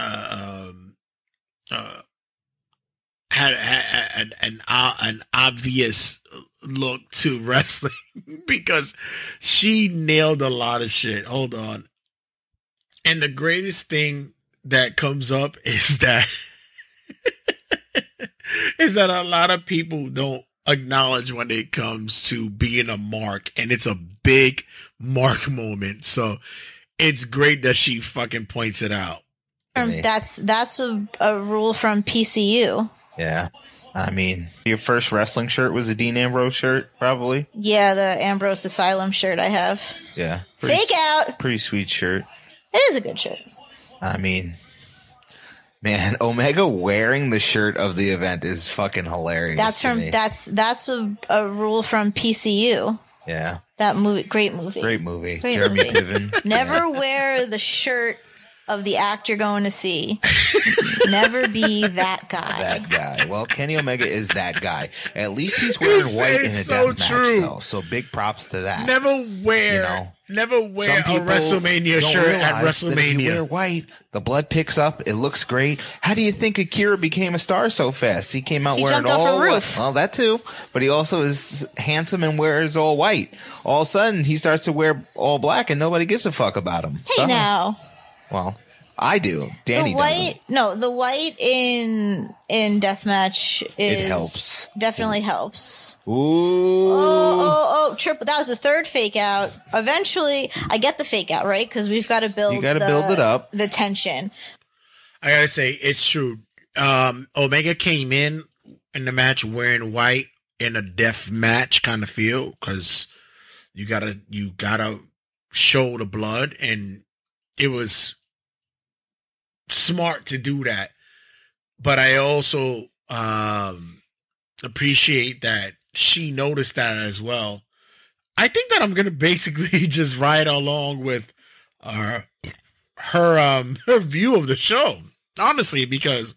had an obvious look to wrestling because she nailed a lot of shit. Hold on. And the greatest thing that comes up is that a lot of people don't acknowledge when it comes to being a mark, and it's a big mark moment. So it's great that she fucking points it out. That's a rule from PCU. Yeah. I mean, your first wrestling shirt was a Dean Ambrose shirt, probably? Yeah, the Ambrose Asylum shirt I have. Yeah. Fake out! Pretty sweet shirt. It is a good shirt. I mean, man, Omega wearing the shirt of the event is fucking hilarious. That's a rule from PCU. Yeah. That movie, great movie. Great movie. Jeremy Piven. Never wear the shirt of the act you're going to see. Never be that guy. That guy. Well, Kenny Omega is that guy. At least he's wearing white in a death match, though. So big props to that. Never wear a WrestleMania shirt at WrestleMania. That if you wear white, the blood picks up. It looks great. How do you think Akira became a star so fast? He came out wearing all white. Well, that too. But he also is handsome and wears all white. All of a sudden, he starts to wear all black, and nobody gives a fuck about him. Hey, now. Well, I do. Danny doesn't. No, the white in deathmatch definitely helps. Ooh. Oh, triple. That was the third fake out. Eventually, I get the fake out, right? Because we've got to build. You got to build it up. The tension. I gotta say, it's true. Omega came in the match wearing white in a death match kind of feel, because you gotta show the blood, and it was smart to do that. But I also appreciate that she noticed that as well. I think that I'm gonna basically just ride along with her view of the show, honestly, because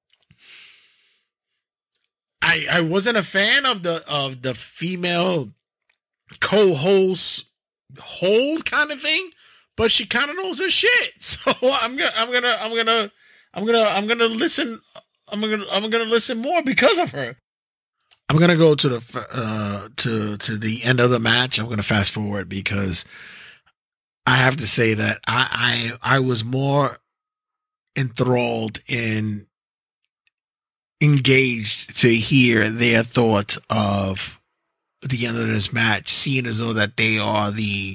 I wasn't a fan of the female co-host hold kind of thing, but she kind of knows her shit. So I'm gonna listen. I'm gonna listen more because of her. I'm gonna go to the to the end of the match. I'm gonna fast forward because I have to say that I was more enthralled and engaged to hear their thoughts of the end of this match, seeing as though that they are the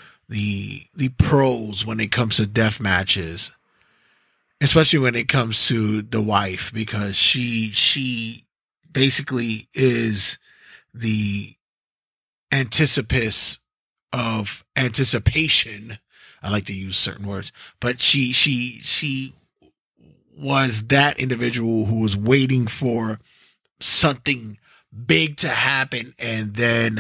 pros when it comes to death matches, especially when it comes to the wife, because she basically is the anticipus of anticipation. I like to use certain words, but she was that individual who was waiting for something big to happen, and then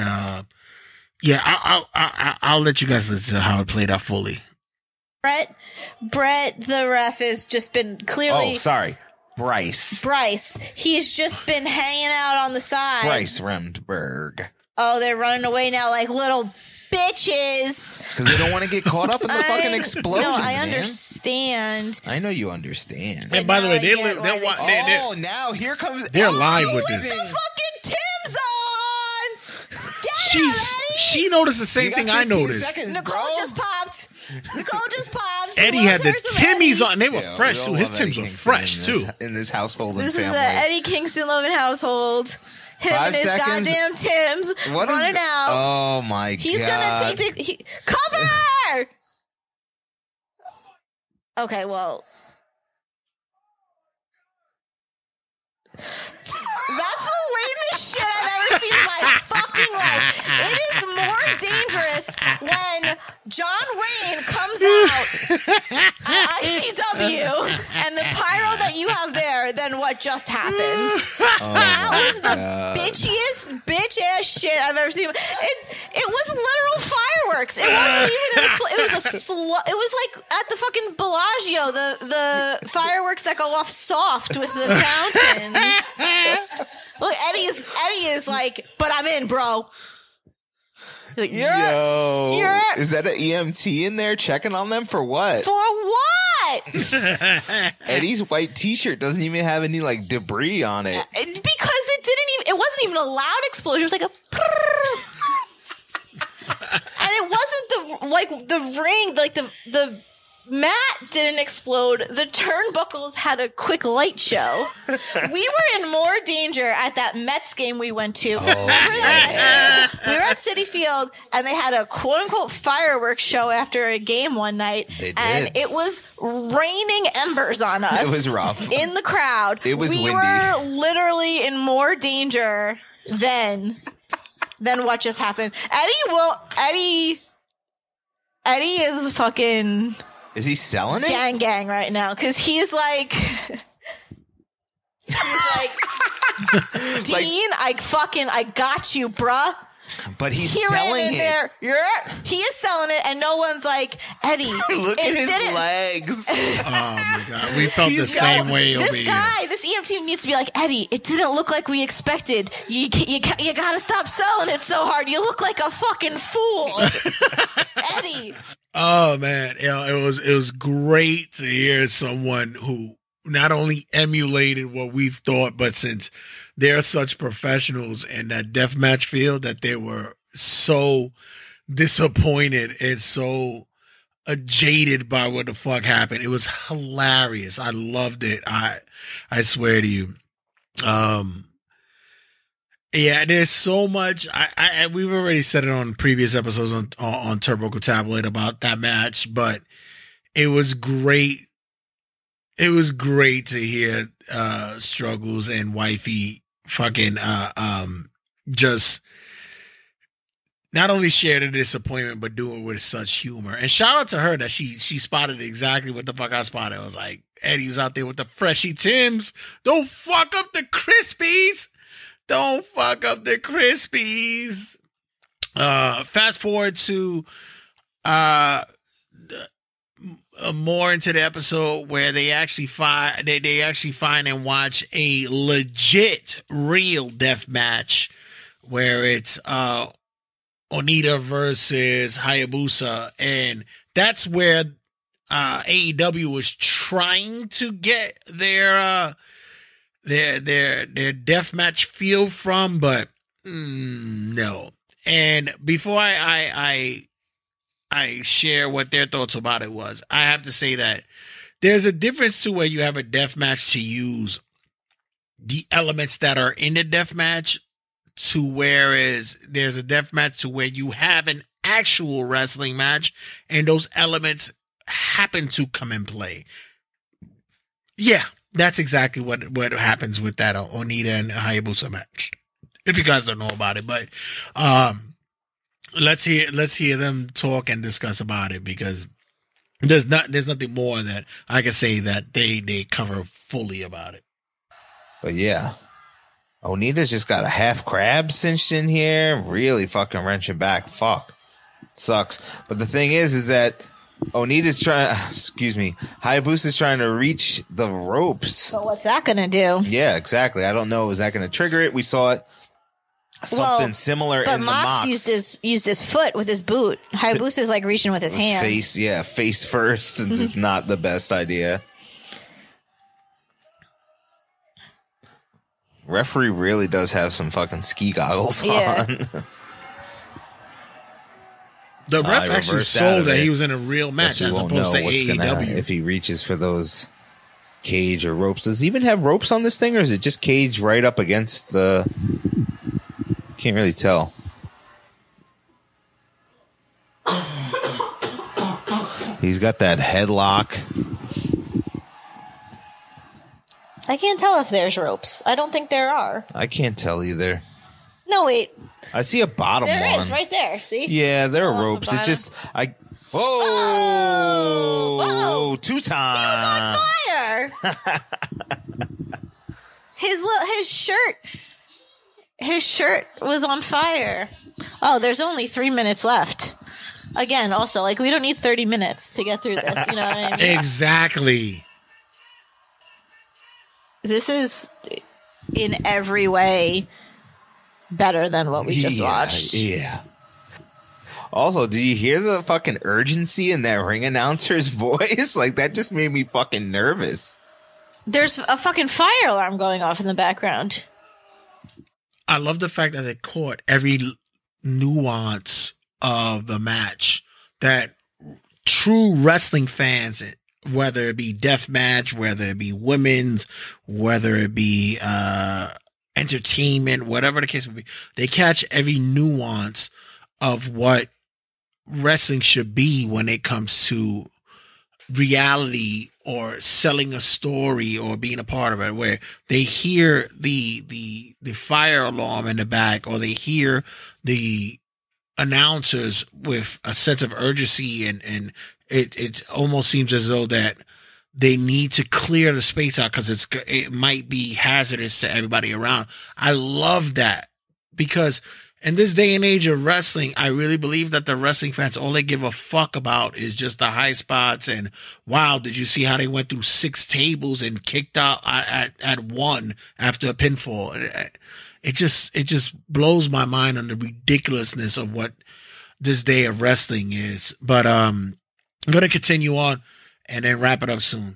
I'll let you guys listen to how it played out fully. Brett, the ref has just been clearly. Oh, sorry, Bryce. He's just been hanging out on the side. Bryce Remsburg. Oh, they're running away now like little bitches. Because they don't want to get caught up in the fucking explosion. No, I understand. I know you understand. And by the way, now here comes. They're live with this. The fucking Tim's on. She noticed the same thing I noticed. Seconds, Nicole just popped. Eddie had the Timmys on. They were fresh too. His Tims were fresh too. In this household this and family. This is the Eddie Kingston loving household. Him 5 and his seconds? goddamn Timbs What is running out. Oh my He's god. gonna take the cover. Okay, well, that's the lamest shit I've ever seen in my fucking life. It is more dangerous when John Wayne comes out at ICW and the pyro that you have there than what just happened. That was the bitchiest bitch ass shit I've ever seen. It was literal fireworks. It wasn't even it was it was like at the fucking Bellagio, the fireworks that go off soft with the fountains. Look, Eddie is like, but I'm in, bro. Like, is that an EMT in there checking on them for what? For what? Eddie's white T-shirt doesn't even have any like debris on it. Because it wasn't even a loud explosion. It was like a and it wasn't the ring, like the mat didn't explode. The turnbuckles had a quick light show. We were in more danger at that Mets game we went to. We were at Citi Field, and they had a quote-unquote fireworks show after a game one night. They did. And it was raining embers on us. It was rough. In the crowd. It was windy. We were literally in more danger than what just happened. Eddie is fucking... Is he selling it? Gang right now, because he's like, Dean, I got you, bruh. But he's he selling ran in it. there. He is selling it, and no one's like, Eddie. Look at his legs. Oh my god, we felt the same way over here. This EMT needs to be like, Eddie. It didn't look like we expected. You gotta stop selling it so hard. You look like a fucking fool, Eddie. Oh man, it was great to hear someone who not only emulated what we've thought, but since they're such professionals in that deathmatch field, that they were so disappointed and so jaded by what the fuck happened. It was hilarious. I loved it. I swear to you. Yeah, there's so much. We've already said it on previous episodes on Turnbuckle Tabloid about that match, but it was great. It was great to hear Struggles and Wifey fucking just not only share the disappointment, but do it with such humor. And shout out to her that she spotted exactly what the fuck I spotted. I was like, Eddie was out there with the freshy Timbs. Don't fuck up the Crispies. Don't fuck up the Crispies. Fast forward to more into the episode where they actually find and watch a legit real death match where it's Onita versus Hayabusa, and that's where AEW was trying to get their deathmatch feel from, but no. And before I share what their thoughts about it was, I have to say that there's a difference to where you have a deathmatch to use the elements that are in the deathmatch, to whereas there's a deathmatch to where you have an actual wrestling match and those elements happen to come in play. Yeah. That's exactly what happens with that Onita and Hayabusa match. If you guys don't know about it, but let's hear them talk and discuss about it, because there's nothing more that I can say that they cover fully about it. But yeah, Onita's just got a half crab cinched in here, really fucking wrenching back. Fuck, sucks. But the thing is that Hayabusa's trying to reach the ropes. So what's that gonna do? Yeah, exactly. I don't know. Is that going to trigger it? We saw it. Something similar in the Mox. used his foot with his boot. Hayabusa's like reaching with his hands. Face first, since it's not the best idea. Referee really does have some fucking ski goggles on. The ref actually sold that he was in a real match as opposed to AEW. If he reaches for those cage or ropes. Does he even have ropes on this thing, or is it just cage right up against the Can't really tell. He's got that headlock. I can't tell if there's ropes. I don't think there are. I can't tell either. No, wait. I see a bottom one. There is, right there. See? Yeah, there are ropes. The It's just Whoa! Whoa! 2 times. He was on fire. His shirt was on fire. Oh, there's only 3 minutes left. Again, also, like, we don't need 30 minutes to get through this. You know what I mean? Exactly. This is in every way better than what we just watched. Yeah. Also, did you hear the fucking urgency in that ring announcer's voice? Like, that just made me fucking nervous. There's a fucking fire alarm going off in the background. I love the fact that they caught every nuance of the match that true wrestling fans, whether it be death match, whether it be women's, whether it be entertainment, whatever the case would be, they catch every nuance of what wrestling should be when it comes to reality or selling a story or being a part of it, where they hear the fire alarm in the back, or they hear the announcers with a sense of urgency, and it almost seems as though that they need to clear the space out because it might be hazardous to everybody around. I love that, because in this day and age of wrestling, I really believe that the wrestling fans, all they give a fuck about is just the high spots. And wow, did you see how they went through 6 tables and kicked out at 1 after a pinfall? It just blows my mind on the ridiculousness of what this day of wrestling is. But I'm going to continue on and then wrap it up soon.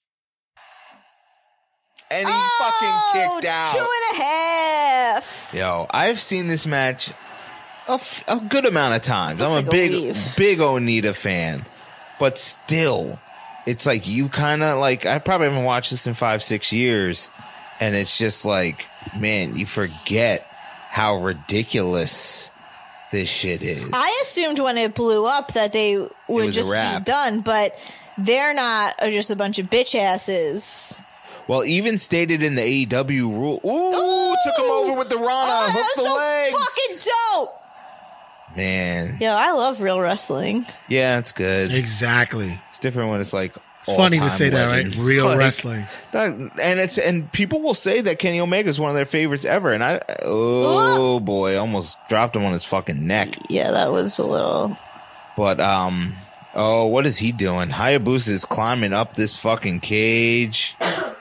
And he fucking kicked out. 2.5. Yo, I've seen this match a good amount of times. Looks I'm like a big Onita fan, but still, it's like you kind of like, I probably haven't watched this in 5-6 years, and it's just like, man, you forget how ridiculous this shit is. I assumed when it blew up that they would just be done, but they're not just a bunch of bitch asses. Well, even stated in the AEW rule. Ooh, took him over with the Rana, hooked the legs. Fucking dope. Man. Yeah, I love real wrestling. Yeah, it's good. Exactly. It's different when it's like it's funny to say legends. That, right? Real like, wrestling. And people will say that Kenny Omega is one of their favorites ever. And boy, almost dropped him on his fucking neck. Yeah, that was a little. But what is he doing? Hayabusa is climbing up this fucking cage.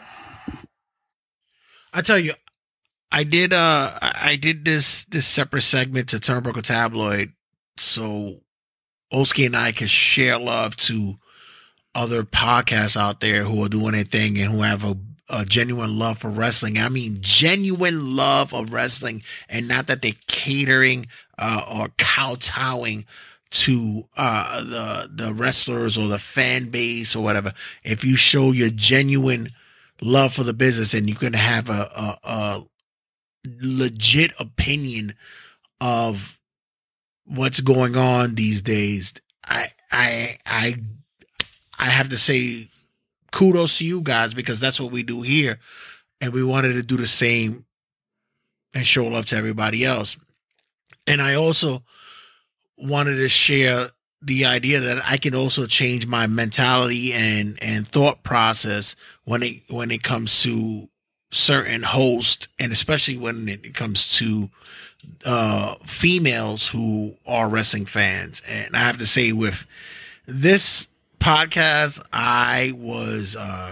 I tell you, I did this separate segment to Turnbuckle Tabloid so Oski and I can share love to other podcasts out there who are doing their thing and who have a genuine love for wrestling. I mean, genuine love of wrestling, and not that they're catering or kowtowing to the wrestlers or the fan base or whatever. If you show your genuine love for the business, and you can have a legit opinion of what's going on these days, I have to say kudos to you guys, because that's what we do here, and we wanted to do the same and show love to everybody else. And I also wanted to share the idea that I can also change my mentality and thought process when it comes to certain hosts, and especially when it comes to females who are wrestling fans. And I have to say, with this podcast, I was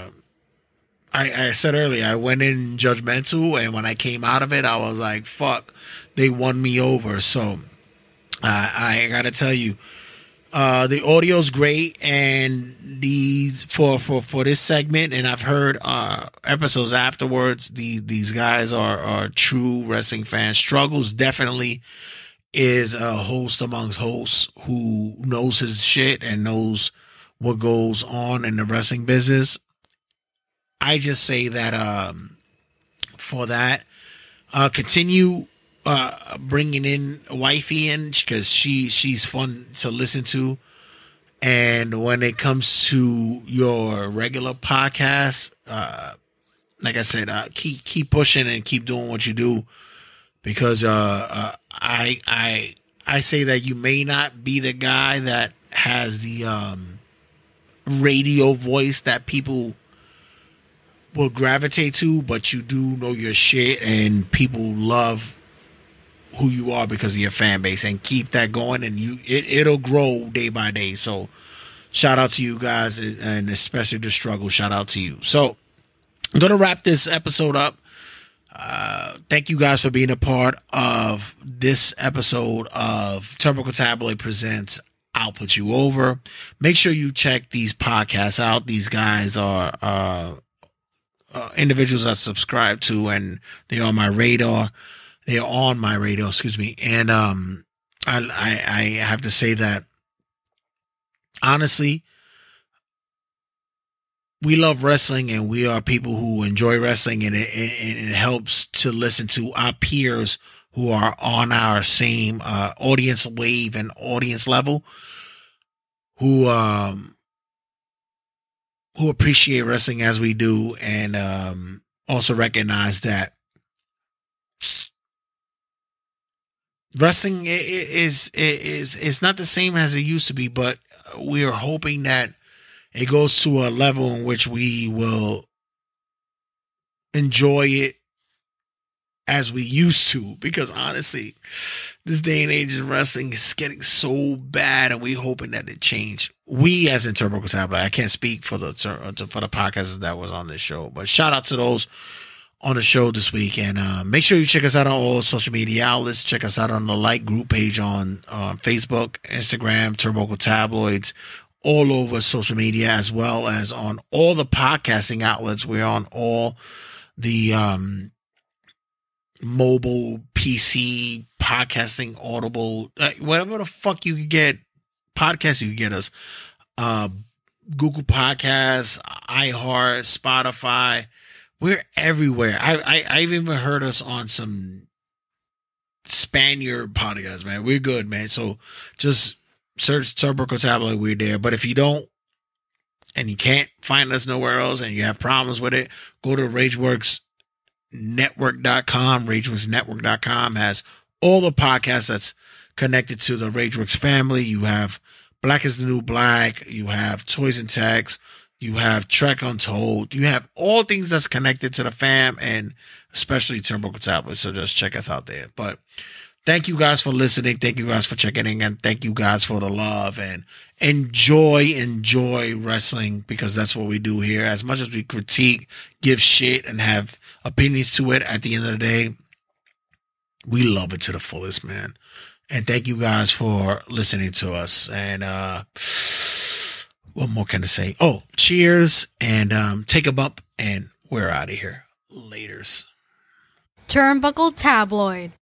I said earlier, I went in judgmental, and when I came out of it, I was like, fuck, they won me over. So I gotta tell you, the audio's great, and these for this segment, and I've heard episodes afterwards, these guys are true wrestling fans. Struggles definitely is a host amongst hosts who knows his shit and knows what goes on in the wrestling business. I just say that for that, continue bringing in wifey in because she's fun to listen to. And when it comes to your regular podcast, like I said, keep pushing and keep doing what you do, because I say that you may not be the guy that has the radio voice that people will gravitate to, but you do know your shit and people love who you are because of your fan base, and keep that going, and it'll grow day by day. So shout out to you guys, and especially the struggle. Shout out to you. So I'm going to wrap this episode up. Thank you guys for being a part of this episode of Turnbuckle Tabloid Presents I'll Put You Over. Make sure you check these podcasts out. These guys are individuals I subscribe to, and they're on my radar. They're on my radar, excuse me. And I have to say that, honestly, we love wrestling, and we are people who enjoy wrestling, and it helps to listen to our peers who are on our same audience wave and audience level, who appreciate wrestling as we do, and also recognize that wrestling is not the same as it used to be, but we are hoping that it goes to a level in which we will enjoy it as we used to, because honestly, this day and age of wrestling is getting so bad, and we're hoping that it change. We, as in Turnbuckle Tabloid, I can't speak for the podcast that was on this show, but shout out to those on the show this week. And make sure you check us out on all social media outlets. Check us out on the like group page on Facebook, Instagram, Turnbuckle Tabloids, all over social media, as well as on all the podcasting outlets. We're on all the mobile, PC, podcasting, Audible, whatever the fuck you can get, podcasts you can get us. Google Podcasts, iHeart, Spotify. We're everywhere. I've even heard us on some Spaniard podcasts, man. We're good, man. So just search Turnbuckle Tabloid. We're there. But if you don't, and you can't find us nowhere else, and you have problems with it, go to RageWorksNetwork.com. RageWorksNetwork.com has all the podcasts that's connected to the RageWorks family. You have Black is the New Black. You have Toys and Techs. You have Trek Untold. You have all things that's connected to the fam, and especially Turnbuckle Tabloid. So just check us out there. But thank you guys for listening. Thank you guys for checking in, and thank you guys for the love, and enjoy wrestling, because that's what we do here. As much as we critique, give shit, and have opinions to it, at the end of the day, we love it to the fullest, man. And thank you guys for listening to us. And what more can I say? Oh, cheers, and take a bump, and we're out of here. Laters. Turnbuckle Tabloid.